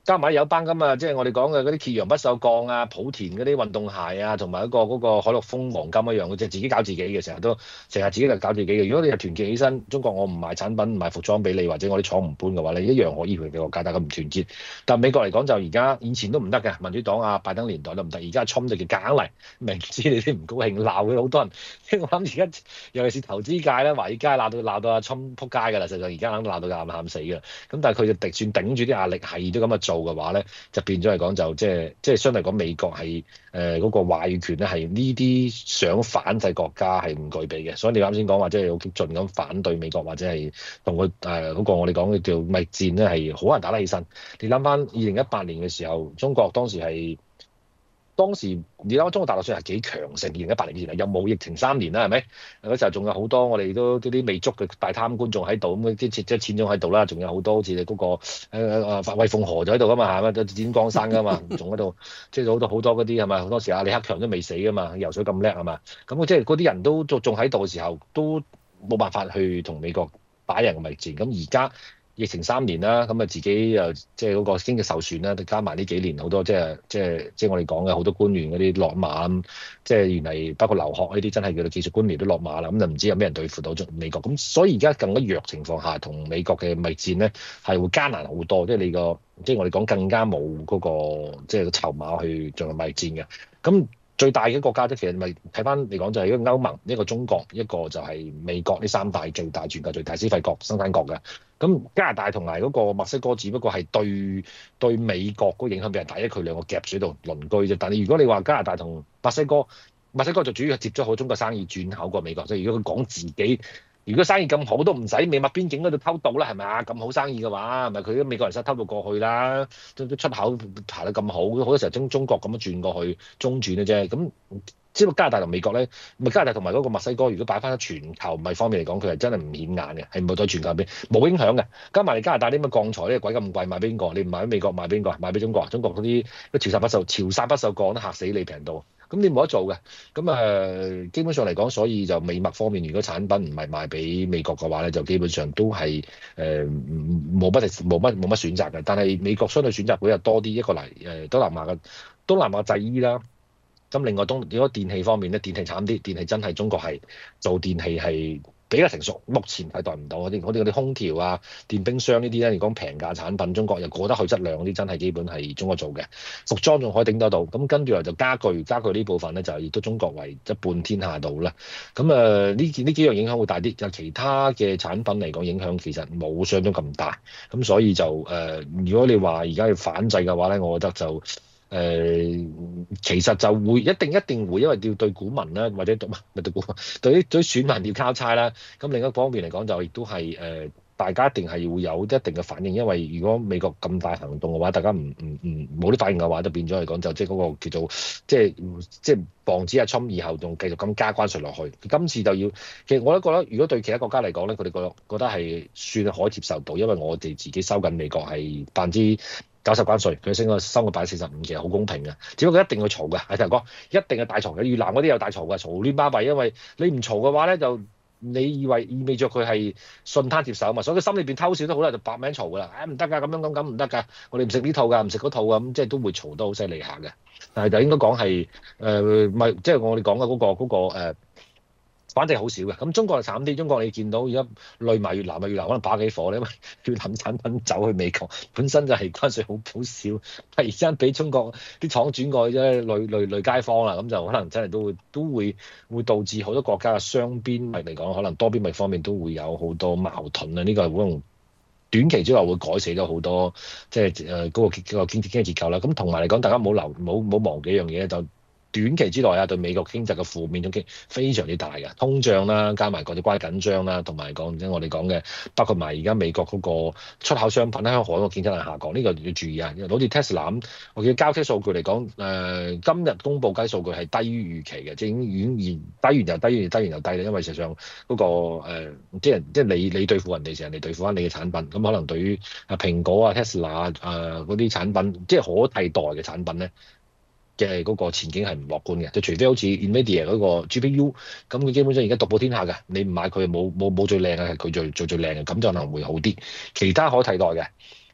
加埋有班咁啊，即係我哋講嘅嗰啲揭陽不鏽鋼啊、莆田嗰啲運動鞋啊，同埋一個嗰個海陸豐黃金一樣嘅，即係自己搞自己嘅，成日都成日自己就搞自己嘅。如果你係團結起身，中國我唔賣產品、唔賣服裝俾你，或者我啲廠唔搬嘅話，你一樣可以同美國加大咁唔團結。但美國嚟講就而家以前都唔得嘅，民主黨啊、拜登年代都唔得，而家衝就叫硬嚟，明知你哋唔高興鬧佢，好多人。我諗而家尤其是投資界咧，華爾街鬧到鬧到阿侵撲街㗎啦，實際上而家肯鬧到喊喊死㗎。咁但係佢就滴算頂住啲壓力，係都咁樣做嘅話咧，就變咗嚟講就即係即係相對嚟講美國係誒嗰個話語權咧係呢啲想反制國家係唔具備嘅，所以你啱先講話即係好激進咁反對美國或者係同佢誒嗰個我哋講嘅叫貿易戰咧係好難打得起身。你諗翻二零一八年嘅時候，中國當時係。當時你諗中國大陸算係幾強盛，二零一八年之前又冇疫情三年啦，係咪？嗰時候仲有好多我哋都啲未捉嘅大貪官仲喺度，咁啲即係錢仲喺度啦，仲有好多好似你嗰個誒誒誒魏鳳和就喺度噶嘛，係咪？剪江山噶嘛，仲喺度，即係好多好多嗰啲係咪？好多時阿李克強都未死噶嘛，游水咁叻係嘛？咁即係嗰啲人都仲仲喺度嘅時候，都冇辦法去同美國打贏個貿易戰。咁而家疫情三年啦，咁啊自己又即係嗰個經濟受損啦，加埋呢幾年好多即係即係即係我哋講嘅好多官員嗰啲落馬，即係原嚟包括留學呢啲真係叫做技術官僚都落馬啦，咁就唔知有咩人對付到美國，咁所以而家更加弱情況下，同美國嘅貿易戰咧係會艱難好多，即係你個即係我哋講更加冇嗰個即係個籌碼去進行貿易戰嘅，咁。最大嘅國家咧，其實咪睇翻嚟講就係一個歐盟、一個中國、一個就係美國呢三大最大全球最大消費國、生產國嘅。咁加拿大同埋嗰個墨西哥，只不過係對對美國嗰個影響比較大，因為佢兩個夾水度鄰居啫。但係如果你話加拿大同墨西哥，墨西哥就主要係接咗好中國生意轉口過美國，即係如果佢講自己。如果生意咁好都唔使美墨邊境嗰度偷渡啦，係咪啊？咁好生意嘅話，係咪佢啲美國人先偷渡過去啦？都都出口排得咁好，好多時候中中國咁樣轉過去中轉嘅啫。咁只不過加拿大同美國咧，咪加拿大同埋嗰個墨西哥，如果擺翻喺全球米方面嚟講，佢係真係唔顯眼嘅，係冇對全球邊冇影響嘅。加埋你加拿大啲咁嘅鋼材咧，鬼咁貴賣俾邊個？你唔賣俾美國賣俾邊個？賣俾中國？中國嗰啲潮汕不鏽潮汕不鏽鋼都嚇死你平到。咁你冇得做嘅，咁啊、呃、基本上嚟講，所以就美墨方面，如果產品唔係賣俾美國嘅話咧，就基本上都係誒冇乜冇乜冇乜選擇嘅。但係美國相對選擇會又多啲，一個嚟誒東南亞嘅東南亞製衣啦。咁另外東如果電器方面咧，電器慘啲，電器真係中國係做電器係比較成熟，目前替代唔到嗰啲，我哋嗰啲空調啊、電冰箱呢啲咧，如果平價產品，中國又過得去質量嗰啲，真係基本係中國做嘅。服裝仲可以頂得到，咁跟住嚟就家具，家具呢部分咧就亦都中國為一半天下到啦。咁誒呢件呢幾樣影響會大啲，就其他嘅產品嚟講影響其實冇想像中咁大。咁所以就誒、呃，如果你話而家要反制嘅話咧，我覺得就。誒、呃，其實就會一定一定會，因為要對股民啦，或者對唔係對股民，對啲對選民要交差啦。咁另一方面嚟講，就亦都係誒，大家一定係會有一定嘅反應，因為如果美國咁大行動嘅話，大家唔唔唔冇啲反應嘅話，就變咗嚟講就即係嗰個叫做即係即係防止阿侵以後仲繼續咁加關稅落去。今次就要，其實我都覺得，如果對其他國家嚟講咧，佢哋覺覺得係算係可以接受到，因為我哋自己收緊美國係百分之九十關稅，佢升個收個百分之四十五，其實好公平嘅。只不過一定要嘈嘅，係頭哥一定係大嘈嘅。越南嗰啲有大嘈嘅，嘈亂巴閉，因為你唔嘈嘅話咧，就你以為意味著佢係順攤接受啊嘛，所以佢心裏邊偷笑都好啦，就白名嘈噶啦。唉唔得㗎，咁樣咁咁唔得㗎，我哋唔食呢套㗎，唔食嗰套㗎，咁即係都會嘈得好犀利下嘅。但係就應該講係誒，咪即係我哋講嘅嗰個嗰、嗰個、呃反正好少嘅，咁中國就慘啲。中國你見到而家累埋越南啊，越南可能把幾火咧，因為越南產品走去美國，本身就係關稅好好少，突然之間俾中國啲廠轉過去啫，累累累街坊啦，咁就可能真係都會都會會導致好多國家嘅雙邊貿嚟講，可能多邊貿方面都會有好多矛盾啊。呢、這個係可能短期之內會改寫咗好多，即係誒嗰個嗰個經濟經濟結構啦。咁同埋嚟講，大家冇留冇冇忘記一樣嘢就。短期之內啊，對美國經濟嘅負面衝擊非常之大嘅，通脹啦，加埋國際關係緊張啦，同埋講即係我哋講嘅，包括埋而家美國嗰個出口商品喺海外競爭力下降，呢、這個要注意啊！好似 Tesla 咁，我見交車數據嚟講，誒、呃、今日公佈嘅數據係低於預期嘅，即係已經已經低完又低完，低完又低啦，因為實際上嗰、那個、呃、即係即係你你對付人哋時，人哋對付翻你嘅產品，咁可能對於啊蘋果啊 Tesla 誒嗰啲產品，即係可替代嘅產品咧。嘅嗰個前景係唔樂觀嘅，就除非好似 Nvidia 嗰個 G P U，咁佢基本上而家獨步天下嘅，你唔買佢冇冇冇最靚嘅，係佢最最最靚嘅，咁就可能會好啲。其他可替代嘅，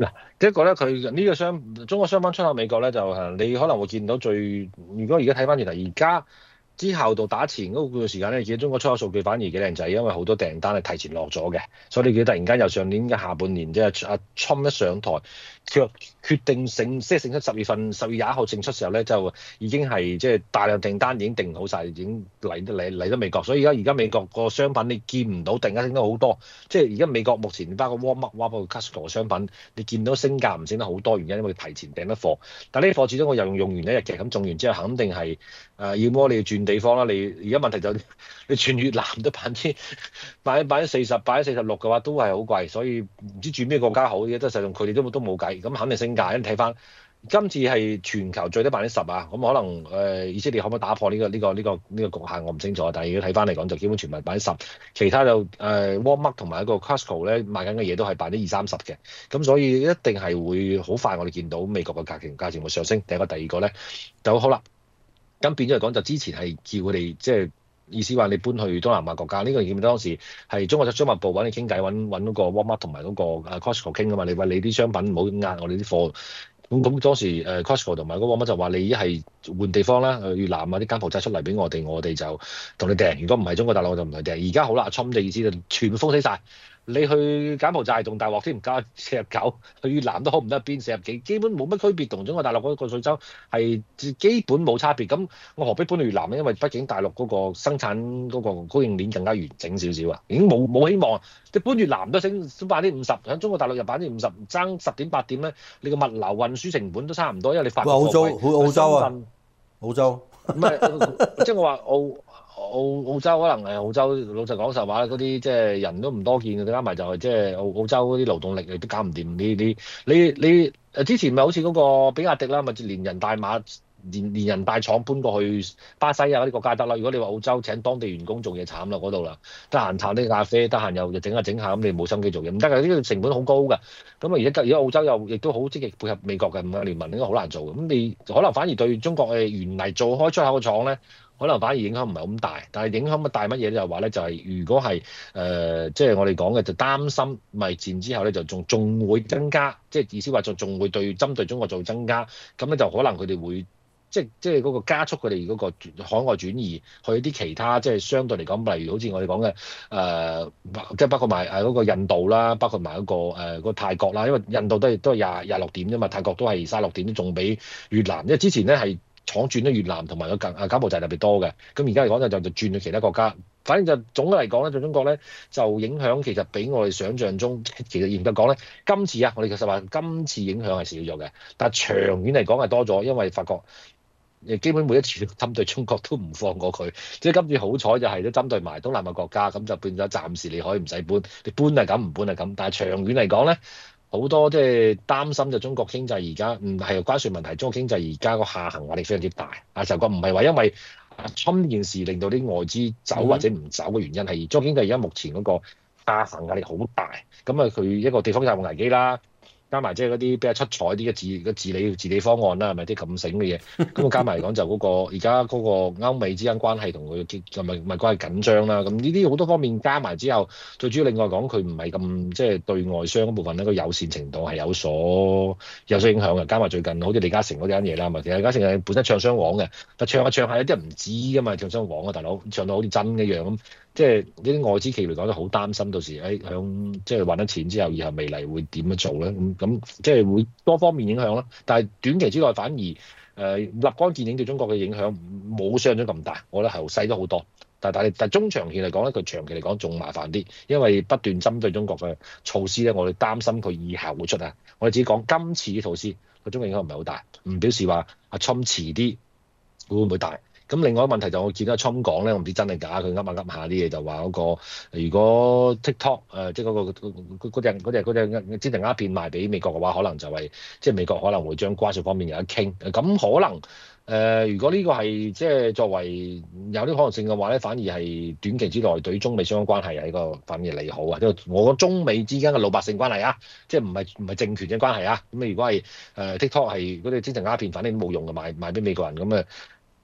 嗱，第一個咧，佢呢個商中國商品出口美國咧，就誒你可能會見到最，如果而家睇翻轉頭，而家之後到打前嗰個時間咧，你見到中國出口數據反而幾靚仔，因為好多訂單係提前落咗嘅，所以你見到突然間由上年嘅下半年即係阿侵一上台，決決定性即係勝出十月份十月廿一號勝出時候咧，就已經係即係大量訂單已經定好晒，已經嚟得嚟嚟得美國，所以而家而家美國個商品你見唔到突然間升得好多，即係而家美國目前包括 Walmart、包括 Costco 嘅商品，你見到升價唔升得好多原因，因為提前訂得貨，但係呢啲貨始終我又用用完一日嘅，咁種完之後肯定係誒、呃，要麼你要轉地方啦，你而家問題就你轉越南都百分之百百分之四十、百分之四十六嘅話都係好貴，所以唔知轉咩國家好嘅，即係實用佢哋都都冇計，咁肯定升價。你睇翻今次係全球最低百分之十啊，咁可能誒、呃、以色列可唔可以打破呢、呢個呢、呢個呢、呢個呢、呢個局限我唔清楚，但係如果睇翻嚟講就基本全部百分之十，其他就誒、呃、Walmart 同埋一個 Costco 咧賣緊嘅嘢都係百分之二三十嘅，咁所以一定係會好快我哋見到美國嘅價錢價錢會上升。第一個，第二個咧就好啦。咁變咗嚟講，就之前係叫佢哋即係意思話你搬去東南亞國家，呢、這個見唔當時係中國嘅商務部揾你傾偈，揾揾嗰個 Walmart 同埋嗰個 Costco 傾啊嘛，你話你啲商品唔好壓我哋啲貨。咁咁當時誒 Costco 同埋嗰個 Walmart 就話你一係換地方啦，越南啊啲柬埔寨出嚟俾我哋，我哋就同你訂。如果唔係中國大陸我就唔同你訂。而家好啦，阿侵嘅意思就全部封死晒。你去柬埔寨仲大鑊添，唔加四十九，去越南都好唔得邊四十幾，基本冇乜區別，同中國大陸嗰個稅收係基本冇差別。咁我何必搬去越南咧？因為畢竟大陸嗰個生產嗰個供應鏈更加完整少少啊，已經冇冇希望。即係搬越南都升百分之五十，喺中國大陸入百分之五十，爭十點八點咧，你個物流運輸成本都差唔多，因為你發澳洲去澳洲啊，澳洲唔係即係我話澳。澳澳洲可能係澳洲，老實講實話，嗰啲即係人都唔多見嘅，加埋就係即係澳澳洲嗰啲勞動力，你都搞唔掂呢啲。你你誒之前咪好似嗰個比亞迪啦，咪連人帶馬連連人帶廠搬過去巴西啊嗰啲國家得啦。如果你話澳洲請當地員工做嘢慘啦嗰度啦，得閒歎啲咖啡，得閒又又整下整下咁，你冇心機做嘢唔得㗎，呢個成本好高㗎。咁啊而家而家澳洲又亦都好積極配合美國嘅五眼聯盟，應該好難做。咁你可能反而對中國嘅原嚟做開出口嘅廠咧，可能反而影響唔係咁大，但係影響乜大乜嘢咧？就係話咧，就係、是、如果係誒，即、呃、係、就是、我哋講嘅，就擔心貿易戰之後咧，就仲仲會增加，即係意思話就仲會對針對中國做增加，咁咧就可能佢哋會即係即係嗰個加速佢哋嗰個海外轉移去啲其他即係、就是、相對嚟講，例如好似我哋講嘅誒，即係包括埋誒嗰個印度啦，包括埋嗰、那個誒、呃那個、泰國啦，因為印度都係都係廿廿六點啫嘛，泰國都係卅六點，都仲比越南，因為之前咧係。廠轉咗越南同埋個柬埔寨特別多嘅，咁而家嚟講就就就轉咗其他國家。反正就總嘅嚟講咧，對中國咧就影響其實比我哋想象中，其實嚴格講咧，今次啊，我哋其實話今次影響係少咗嘅，但係長遠嚟講係多咗，因為發覺誒基本每一次針對中國都唔放過佢，即係今次好彩就係都針對埋東南亞國家，咁就變咗暫時你可以唔使搬，你搬係咁，唔搬係咁，但係長遠嚟講咧。好多即係擔心就中國經濟而家唔係關稅問題，中國經濟而家個下行壓力非常之大。啊，就個唔係話因為侵呢件事令到啲外資走或者唔走嘅原因係，中國經濟而家目前嗰個下行壓力好大。咁啊，佢一個地方債務危機啦。加埋即係嗰啲比較出彩啲嘅治嘅治理治理方案啦，係咪啲咁醒嘅嘢？咁啊加埋嚟講就嗰個而家嗰個歐美之間關係同佢嘅咪咪關係緊張啦。咁呢啲好多方面加埋之後，最主要另外講佢唔係咁即係對外商嗰部分咧個友善程度係有所有所影響嘅。加埋最近好似李嘉誠嗰啲嘢啦，咪其實李嘉誠係本身唱雙簧嘅，但唱下唱下有啲人唔知㗎嘛，唱雙簧啊大佬，唱到好似真一樣咁。即係呢啲外資企業嚟講都好擔心，到時誒響即係揾得錢之後，以後未嚟會點樣做咧？咁咁即係會多方面影響啦。但係短期之內反而誒、呃、立竿見影對中國嘅影響冇想像中咁大，我覺得係細咗好多。但係但係但係中長期嚟講咧，佢長期嚟講仲麻煩啲，因為不斷針對中國嘅措施咧，我哋擔心佢以後會出啊。我哋只講今次嘅措施，佢中國影響唔係好大，唔表示話阿侵遲啲會唔會大。咁另外一個問題就我見到阿侵講咧，我唔知真係假，佢噏下噏下啲嘢就話嗰、那個如果 TikTok 誒、呃、即係、那、嗰個嗰隻嗰隻嗰隻知名鴉片賣俾美國嘅話，可能就係、是、即係美國可能會將關稅方面有得傾。咁可能誒、呃，如果呢個係即係作為有啲可能性嘅話咧，反而係短期之內對中美雙方關係係一個反而利好啊。因為我講中美之間嘅老百姓關係啊，即係唔係唔係政權嘅關係啊。咁你如果係誒、呃、TikTok 係嗰啲知名鴉片，反正都冇用嘅賣賣俾美國人咁啊。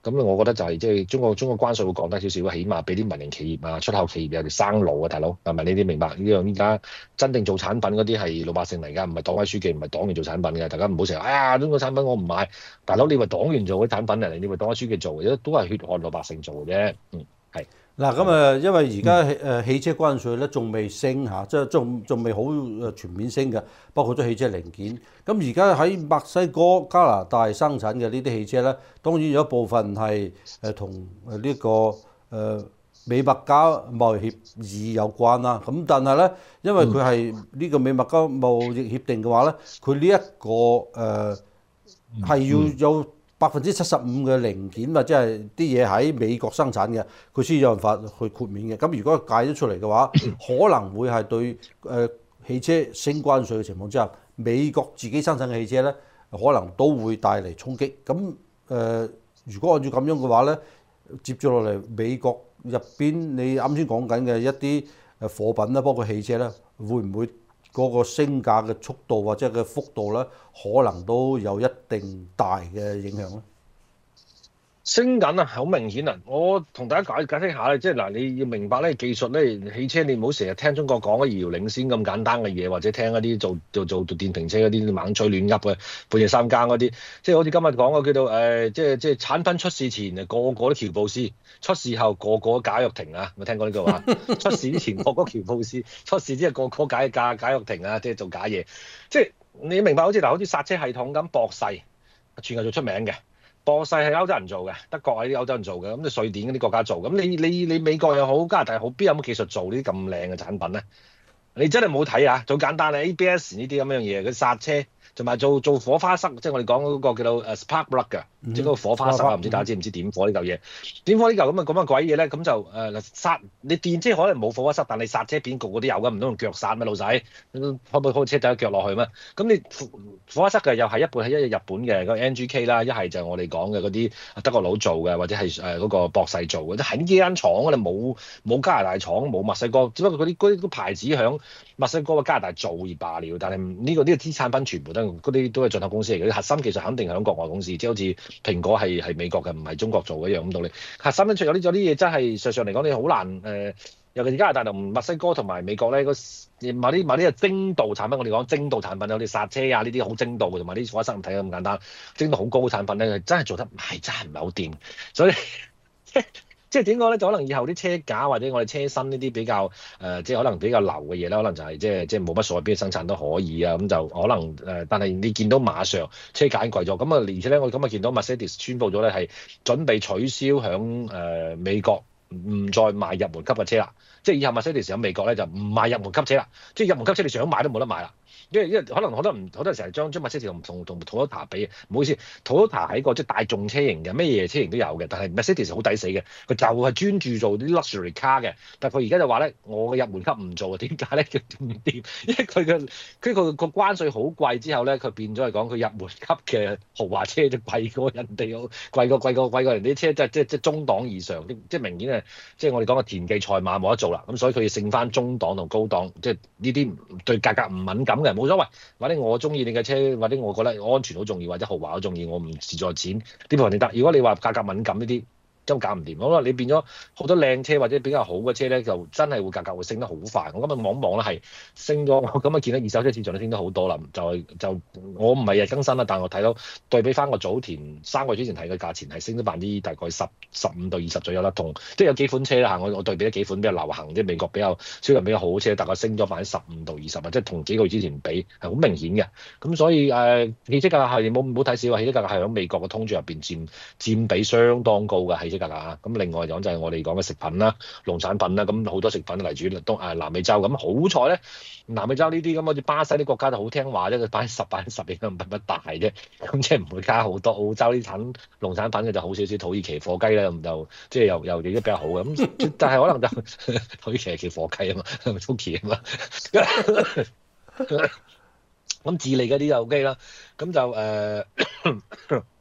咁我覺得就係即係中國中國關稅會降低少少，起碼俾啲民營企業啊、出口企業有條生路啊，大佬係咪？你哋明白呢樣？依家真正做產品嗰啲係老百姓嚟㗎，唔係黨委書記，唔係黨員做產品嘅。大家唔好成日哎呀中國產品我唔買，大佬你話黨員做嘅產品嚟，你話黨委書記做嘅，都係血汗老百姓做嘅啫。嗯，係。 嗱咁誒，因為而家誒汽車關稅咧仲未升嚇，即係仲仲未好誒全面升嘅，包括咗汽車零件。咁而家喺墨西哥、加拿大生產嘅呢啲汽車咧，當然有一部分係誒同誒呢個誒、呃、美墨加貿易協議有關啦。咁但係咧，因為佢係呢個美墨加貿易協定嘅話咧，佢呢一個誒係、呃、要有百分之七十五嘅零件啊，即係啲嘢喺美國生產嘅，佢先有辦法去豁免嘅。咁如果解咗出嚟嘅話，可能會係對誒、呃、汽車升關稅嘅情況之下，美國自己生產嘅汽車咧，可能都會帶嚟衝擊。咁誒、呃，如果按照咁樣嘅話咧，接住落嚟美國入邊你啱先講緊嘅一啲誒貨品啦，包括汽車咧，會唔會嗰個升價嘅速度或者嘅幅度咧，可能都有一定大嘅影響咧。 升緊啊，好明顯啊！我同大家解解釋下咧，即係嗱，你要明白咧，技術咧，汽車你唔好成日聽中國講嘅遙遙領先咁簡單嘅嘢，或者聽一啲做做做做電瓶車嗰啲猛吹亂噏嘅半夜三更嗰啲，即係好似今日講嘅叫做誒、呃，即係即係產品出事前個個都喬布斯，出事後個個都賈躍亭啊！有冇聽過呢句話？出事之前個個喬布斯，出事之後個個賈賈賈躍亭啊！即係做假嘢，即係你明白？好似嗱，好似剎車系統咁，博世全球最出名嘅。博世係歐洲人做嘅，德國係啲歐洲人做嘅，咁你瑞典嗰啲國家做，咁你你你美國又好，加拿大又好，邊有冇技術做呢啲咁靚嘅產品咧？你真係冇睇啊！做簡單啊 ，A B S 呢啲咁樣嘢，佢剎車同埋做做火花塞，即係我哋講嗰個叫做誒 spark plug 嘅，即係嗰個火花塞啊！唔知大家知唔知點火呢嚿嘢？點火呢嚿咁啊咁啊鬼嘢咧？咁就誒剎你電車可能冇火花塞，但你剎車片個個都有㗎，唔通用腳剎咩老細？開唔開車仔腳落去咩？咁你火花塞嘅又係一半係一日本嘅個 N G K 啦，一係就係我哋講嘅嗰啲德國佬做嘅，或者係誒嗰個博世做嘅，即係呢幾間廠㗎，你冇冇加拿大廠，冇墨西哥，只不過嗰啲嗰啲牌子響墨西哥嘅加拿大做而罷了。但係呢個呢個啲產品全部都嗰啲都係進口公司嚟嘅，核心技術肯定響國外公司，即係好似蘋果係係美國嘅，唔係中國做嘅一樣咁道理。核心咧，除咗呢咗啲嘢，真係實際上嚟講，你好難誒、呃，尤其是加拿大同墨西哥同埋美國咧，個某啲某啲嘅精度產品，我哋講精度產品，有啲剎車啊呢啲好精度嘅，同埋啲火塞唔睇咁簡單，精度好高嘅產品咧，真係做得係真係唔係好掂，所以。即係點講咧？就可能以後啲車架或者我哋車身呢啲比較誒、呃，即係可能比較流嘅嘢咧，可能就係、是、即係即係冇乜所謂，邊生產都可以啊。咁就可能誒、呃，但係你見到馬上車架已經貴咗，咁啊，而且咧我今日見到 Mercedes 宣布咗咧係準備取消響誒、呃、美國唔再賣入門級嘅車啦。即係以後 Mercedes 喺美國咧就唔賣入門級車啦，即係入門級車你想買都冇得買啦。因為因為可能好多唔好多成日將將 Mercedes 同同同 Toyota 比，唔好意思 ，Toyota 係一個即係大眾車型嘅，咩嘢車型都有嘅，但係 Mercedes 好抵死嘅，佢就係專注做啲 luxury car 嘅，但係佢而家就話咧，我嘅入門級唔做啊，點解咧？佢唔掂，因為佢嘅佢個個關稅好貴之後咧，佢變咗嚟講，佢入門級嘅豪華車就貴過人哋，好貴過貴過貴過人哋啲車，即係即係即係中檔以上，即係明顯係即係我哋講嘅田忌賽馬冇得做啦，咁所以佢要勝翻中檔同高檔，即係呢啲對價格唔敏感嘅。冇所謂，或者我中意你嘅車，或者我覺得安全好重要，或者豪華好重要，我唔自在錢，呢部分你得。如果你話價格敏感呢啲，都搞唔掂。好啦，你變咗好多靚車或者比較好嘅車咧，就真係會價格會升得好快。我今日望一望咧，係升咗，我今日見到二手車市場都升得好多啦。就就我唔係日更新啦，但係我睇到對比翻個早田三個月之前睇嘅價錢係升咗百分之大概十十五到二十左右啦。同即係有幾款車啦嚇，我我對比咗幾款比較流行，即係美國比較銷量比較好嘅車，大概升咗百分之十五到二十啊，即係同幾個月之前比係好明顯嘅。咁所以誒、呃，汽車價格係冇冇睇少啊，汽車價格係喺美國嘅通脹入邊佔佔比相當高嘅汽車價格啊。咁另外講就係我哋講嘅食品啦、農產品啦，咁好多食品例如東誒南美洲咁好彩咧，南美洲呢啲咁好似巴西啲國家就好聽話啫，佢百分之十、百分之十應該唔係乜大啫，咁即係唔會加好多。澳洲啲產農產品嘅就好少少，土耳其火雞咧咁就即係又又亦都比較好嘅，咁但係可能就土耳其係叫火雞啊嘛 ，Turkey 啊嘛，咁智利嗰啲就 OK 啦，咁就誒。呃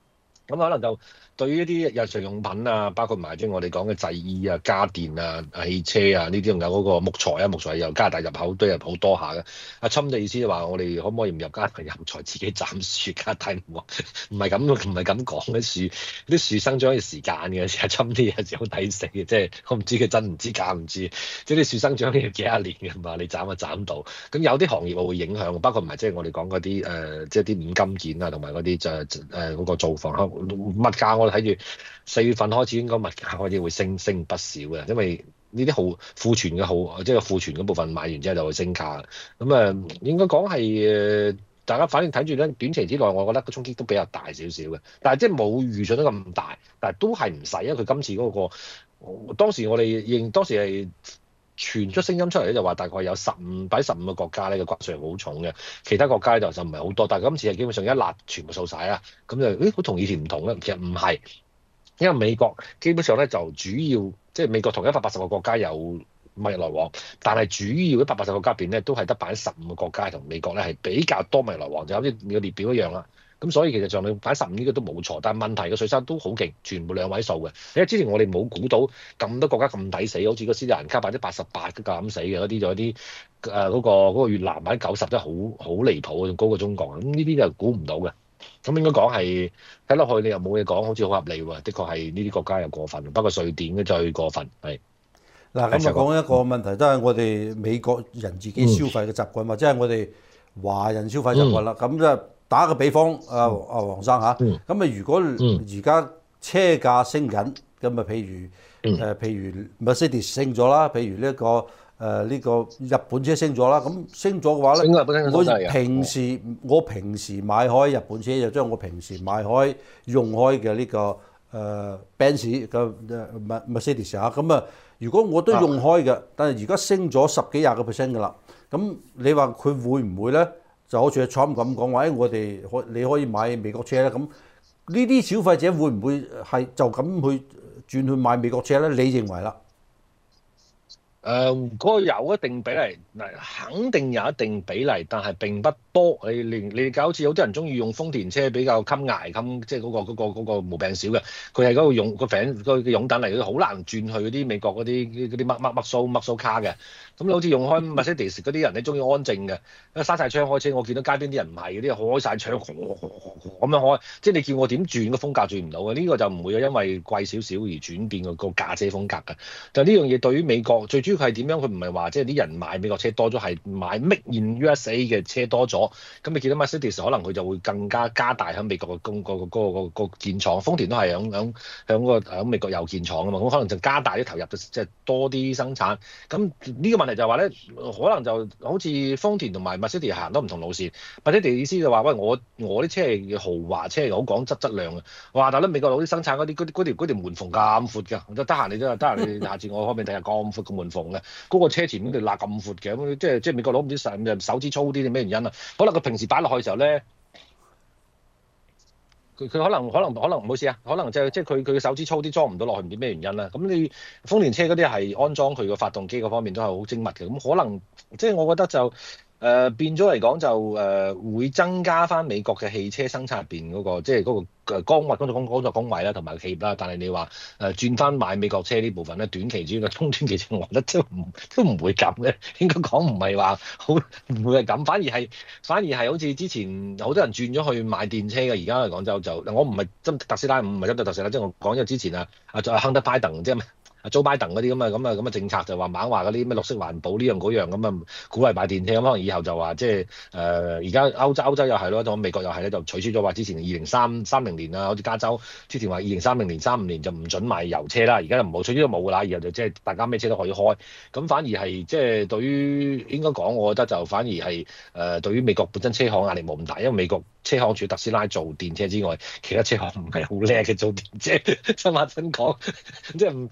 咁可能就對於一啲日常用品啊，包括埋即係我哋講嘅製衣啊、家電啊、汽車啊呢啲，仲有嗰個木材啊，木材由加拿大入口都有好多下嘅。阿侵嘅意思就話，我哋可唔可以唔入加拿大入材，自己斬樹？加拿大唔唔係咁，唔係咁講嘅樹，啲樹生長嘅時間嘅，阿侵啲嘢就好抵死嘅，即係我唔知佢真唔知假唔知，即係啲樹生長要幾廿年嘅嘛，你斬就斬到。咁有啲行業會影響，包括唔係即係我哋講嗰啲誒，即係啲五金件啊，同埋嗰啲就誒嗰個造房物價，我哋睇住四月份開始應該物價開始會升升不少嘅，因為呢啲好庫存嘅好，即係庫存嗰部分賣完之後就會升價。咁啊、呃，應該講係誒，大家反正睇住咧，短期之內我覺得個衝擊都比較大少少嘅，但係即係冇預想得咁大，但係都係唔使，因為佢今次嗰、嗰個當時我哋認當時係。傳出聲音出嚟咧，就話大概有十五比十五個國家咧嘅關稅好重嘅，其他國家就就唔係好多，但係今次係基本上一辣全部掃晒啦，咁就誒好同以前唔同咧，其實唔係，因為美國基本上咧就主要即係美國同一百八十個國家有貿易來往，但係主要一百八十個國家入邊咧都係得百分之十五個國家同美國咧係比較多貿易來往，就好似個列表一樣啦。咁所以其實上你擺十五呢個都冇錯，但係問題個稅收都好勁，全部兩位數嘅。因為之前我哋冇估到咁多國家咁抵死，好似個斯里蘭卡百分之八十八都夠膽死嘅嗰啲，仲有啲誒嗰個嗰個越南百分之九十真係好好離譜，仲高過中國。咁呢啲就估唔到嘅。咁應該講係睇落去你又冇嘢講，好似好合理喎。的確係呢啲國家又過分，不過瑞典嘅最過分係。 嗱，咁啊講一個問題，都係我哋美國人自己消費嘅習慣，或者係我哋華人消費習慣啦。咁即係。打個比方，阿阿黃生嚇，咁啊、嗯、如果而家車價升緊，咁啊譬如誒、呃、譬如 Mercedes 升咗啦，譬如呢、這、一個誒呢、呃這個日本車升咗啦，咁升咗嘅話咧，我平時我平時買開日本車，就將我平時買開用開嘅呢、這個誒、呃、Benz 嘅 Mercedes 嚇，咁啊如果我都用開嘅，但係而家升咗十幾廿個 percent 㗎啦，咁你話佢會唔會咧？就好似阿 Trump 咁講話，誒我哋可你可以買美國車咧，咁呢啲消費者會唔會係就咁去轉去買美國車咧？你認為啦？ 誒嗰、呃那個有一定比例，嗱肯定有一定比例，但係並不多。你你你搞好似有啲人中意用豐田車比較襟捱襟，即係嗰個嗰、那個嗰、那個毛病少嘅，佢係嗰個用個餅個擁躉嚟，好難轉去嗰啲美國嗰啲嗰啲乜乜乜蘇乜蘇卡嘅。咁你好似用開 Mercedes 嗰啲人，你中意安靜嘅，因為閂曬窗開車。我見到街邊啲人唔係嗰啲開晒窗咁樣開，即係你叫我點轉個風格轉唔到嘅。呢、這個就唔會因為貴少少而轉變個個駕車風格嘅。但係呢樣嘢對於美國最主要係點樣？佢唔係話即係啲人買美國車多咗，係買 Made in U S A 嘅車多咗。咁你見到 Mercedes 可能佢就會更加加大喺美國嘅工個個個個個建廠，豐田都係響響響個響美國有建廠啊嘛。咁可能就加大啲投入，即係多啲生產。咁呢個問題就係話咧，可能就好似豐田同埋 Mercedes 行多唔同路線。Mercedes 意思就話喂，我我啲車係豪華車，好講質質量嘅。哇！但係咧美國佬啲生產嗰啲嗰啲嗰條嗰條門縫咁闊㗎，得閒你都得閒你下次我可唔可以睇下咁闊嘅門縫嘅？嗰個車前面條罅咁闊嘅，咁即係即係美國佬唔知手手指粗啲定咩原因啊？可能佢平時擺落去嘅時候咧，佢佢可能可能可能唔好意思啊，可能即係即係佢佢嘅手指粗啲裝唔到落去，唔知咩原因啦。咁你豐田車嗰啲係安裝佢個發動機嗰方面都係好精密嘅，咁可能即係我覺得就。誒、呃、變咗嚟講就誒、呃、會增加翻美國嘅汽車生產入邊嗰個即係嗰個誒崗位工作工工作崗位啦，同埋企業啦。但係你話誒、呃、轉翻買美國車呢部分咧，短期之內、中短期之內，我覺得都唔都唔會咁嘅。應該講唔係話好唔會係咁，反而係反而係好似之前好多人轉咗去買電車嘅。而家嚟講就就我唔係針特斯拉，唔係針對特斯拉，即係我講咗之前啊啊就亨特拜登即係。Joe Biden 嗰啲咁啊咁啊咁啊政策就話猛話嗰啲咩綠色環保呢樣嗰樣咁啊鼓勵買電車，咁可能以後就話即係誒而家歐洲歐洲又係咯，咁美國又係咧，就取消咗話之前二零三三零年啊，好似加州之前話二零三零年三五年就唔準賣油車啦，而家就唔好取消咗冇㗎啦，以後就即係大家咩車都可以開，咁反而係即係對於應該講，我覺得就反而係誒、呃、對於美國本身車行壓力冇咁大，因為美國車行除特斯拉做電車之外，其他車行唔係好叻嘅做電車，真話真講，即係唔比比。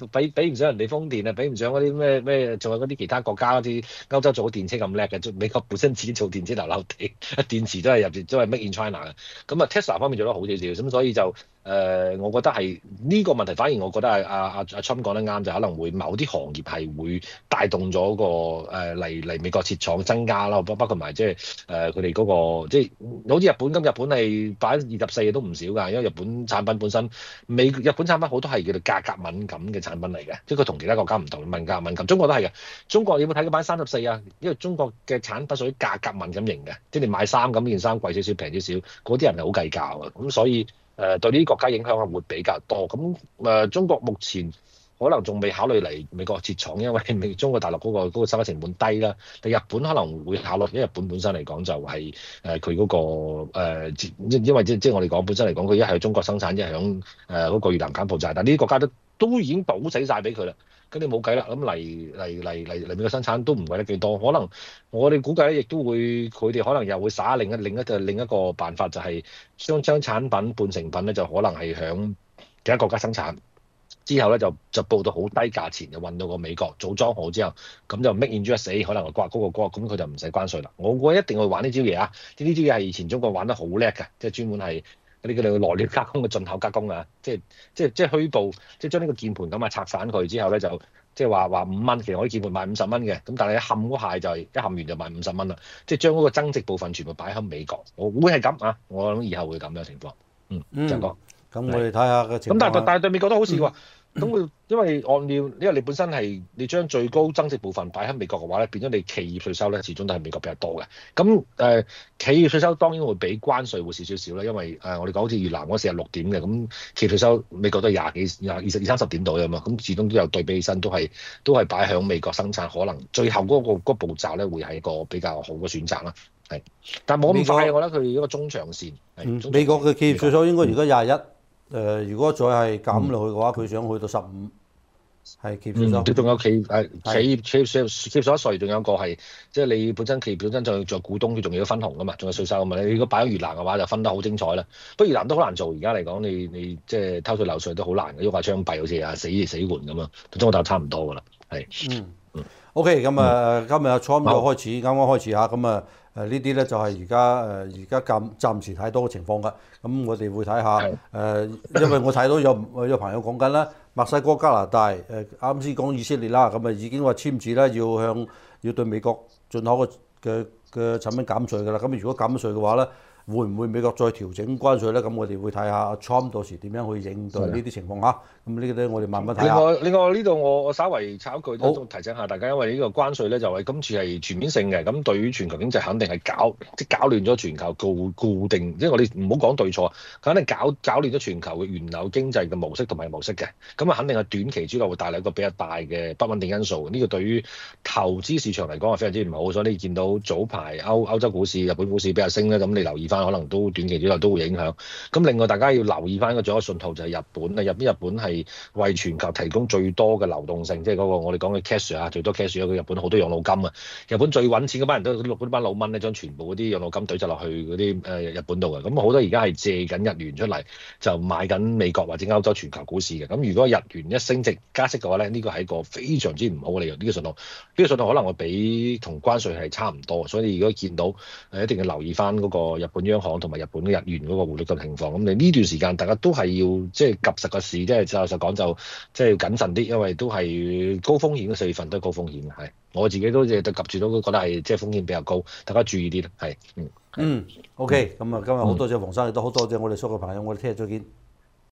比唔上人哋豐田啊，比唔上嗰啲咩咩，仲有嗰啲其他國家嗰啲歐洲做電車咁叻嘅，美國本身自己做電車流流地，電池都係入邊都係 make in China 嘅。咁啊 Tesla 方面做得好少少，咁所以就誒、呃，我覺得係呢、這個問題，反而我覺得係阿阿阿 Trump 講得啱，就可能會某啲行業係會帶動咗個誒嚟嚟美國設廠增加啦，包包括埋即係誒佢哋嗰個即係好似日本咁，日本係擺二十四都唔少㗎，因為日本產品本身美日本產品好多係叫做價格敏感嘅產品嚟嘅，即係佢同其他國家唔同，敏價敏感。中國都係嘅，中國有冇睇佢擺三十四啊？因為中國嘅產品屬於價格敏感型嘅，即係你買衫咁，呢件衫貴少少平少少，嗰啲人係好計較嘅，咁所以誒、呃、對呢啲國家影響係會比較多。咁誒、呃、中國目前可能仲未考慮嚟美國設廠，因為美中國大陸嗰、嗰個嗰、嗰個生產成本低啦。但日本可能會考慮，因為日本本身嚟講就係誒佢嗰個、呃、因為即即係我哋講本身嚟講，佢一係喺中國生產，一係響誒嗰個越南柬埔寨，但係呢啲國家都都已經倒死晒俾佢啦。咁你冇計啦，咁嚟嚟嚟嚟嚟美國生產都唔貴得幾多，可能我哋估計咧，亦都會佢哋可能又會耍另一另一個另一個辦法，就係將將產品半成品咧，就可能係響其他國家生產。之後咧就就報到好低價錢，就運到個美國組裝好之後，咁就 make in U S A 可能掛嗰個歌，咁佢就唔使關稅啦。我估一定會玩呢招嘢啊！呢招嘢係以前中國玩得好叻嘅，即係專門係嗰啲叫做來料加工嘅進口加工啊，即係即係即係虛報，即係將呢個鍵盤咁啊拆散佢之後咧就即係話話五蚊，其實我啲鍵盤賣五十蚊嘅，咁但係一冚嗰下就係一冚完就賣五十蚊啦，即係將嗰個增值部分全部擺喺美國，我會係咁啊！我諗以後會咁嘅情況。嗯，鄭哥。 咁我哋睇下個情況。 咁但係但係對美國都好事喎。咁會、嗯、因為按照因為你本身係你將最高增值部分擺喺美國嘅話咧，變咗你企業稅收咧，始終都係美國比較多嘅。咁誒、呃、企業稅收當然會比關稅會少少少啦，因為誒、呃、我哋講好似越南嗰四十六點嘅，咁企業稅收美國都係廿幾廿二十二三十點度嘅嘛，咁始終都有對比起身，都係都係擺喺美國生產，可能最後嗰、那個那個步驟咧會係一個比較好嘅選擇啦。係，但冇咁快，國我覺得佢一個中長線。 嗯、長線美國嘅企業稅收應該而家廿一。誒、呃，如果再係減落去嘅話，佢、嗯、想去到十五，係企業稅收。嗯，仲有企誒、呃、企業企業稅企業所得稅，仲有一個係，即係你本身企業本身仲要做股東，佢仲要分紅噶嘛，仲有稅收啊嘛。你如果擺喺越南嘅話，就分得好精彩啦。不過越南都好難做，而家嚟講，你你即係偷稅漏稅都好難嘅，喐下槍斃好似啊死死緩咁啊，同中國大陸差唔多噶啦，係。嗯嗯。OK， 咁啊，嗯、今日阿 Trump 就開始，啱啱好開始嚇，咁啊。誒呢啲咧就係而家誒而家暫暫時睇到嘅情況㗎，咁我哋會睇下誒的、呃，因為我睇到有有朋友講緊啦，墨西哥、加拿大誒啱先講以色列啦，咁啊已經話簽字啦，要向要對美國進口嘅嘅嘅產品減稅㗎啦，咁如果減稅嘅話咧，會唔會美國再調整關稅咧？咁我哋會睇下 Trump 到時點樣去應對呢啲情況嚇。咁呢個咧我哋慢慢睇下。另外另外呢度我我稍微插一句都好提醒下大家，因為呢個關稅咧就係、是、今次係全面性嘅，咁對於全球經濟肯定係搞即係搞亂咗全球固固定，即係我哋唔好講對錯，肯定搞搞亂咗全球嘅原有經濟嘅模式同埋模式嘅。咁啊肯定係短期之內會帶嚟一個比較大嘅不穩定因素。呢、這個對於投資市場嚟講係非常之唔好，所以你見到早排歐歐洲股市、日本股市比較升咧，咁你留意翻可能都短期之內都會影響。咁另外大家要留意翻一個仲有一個信號就係日本啊，入邊日本係為全球提供最多嘅流動性，即係嗰個我哋講嘅 cash 啊，最多 cash 啊，佢日本好多養老金啊，日本最揾錢嗰班人都嗰班老蚊咧，將全部嗰啲養老金懟咗落去嗰啲誒日本度嘅，咁好多而家係借緊日元出嚟就買緊美國或者歐洲全球股市嘅，咁如果日元一升值加息嘅話咧，呢個係一個非常之唔好嘅理由，呢個信號，呢個信號可能會比同關稅係差唔多，所以如果見到誒一定要留意翻嗰個日本央行同埋日本嘅日元嗰個匯率嘅情況，咁你呢段時間大家都係要即係及實個市，即係就實講就。即係要謹慎啲，因為都係高風險嘅四月份都係高風險嘅，係我自己都即係及住都覺得係即係風險比較高，大家注意啲啦，係嗯嗯 OK，咁啊今日好多謝黃生，亦都好多謝我哋所有嘅朋友，我哋聽日再見。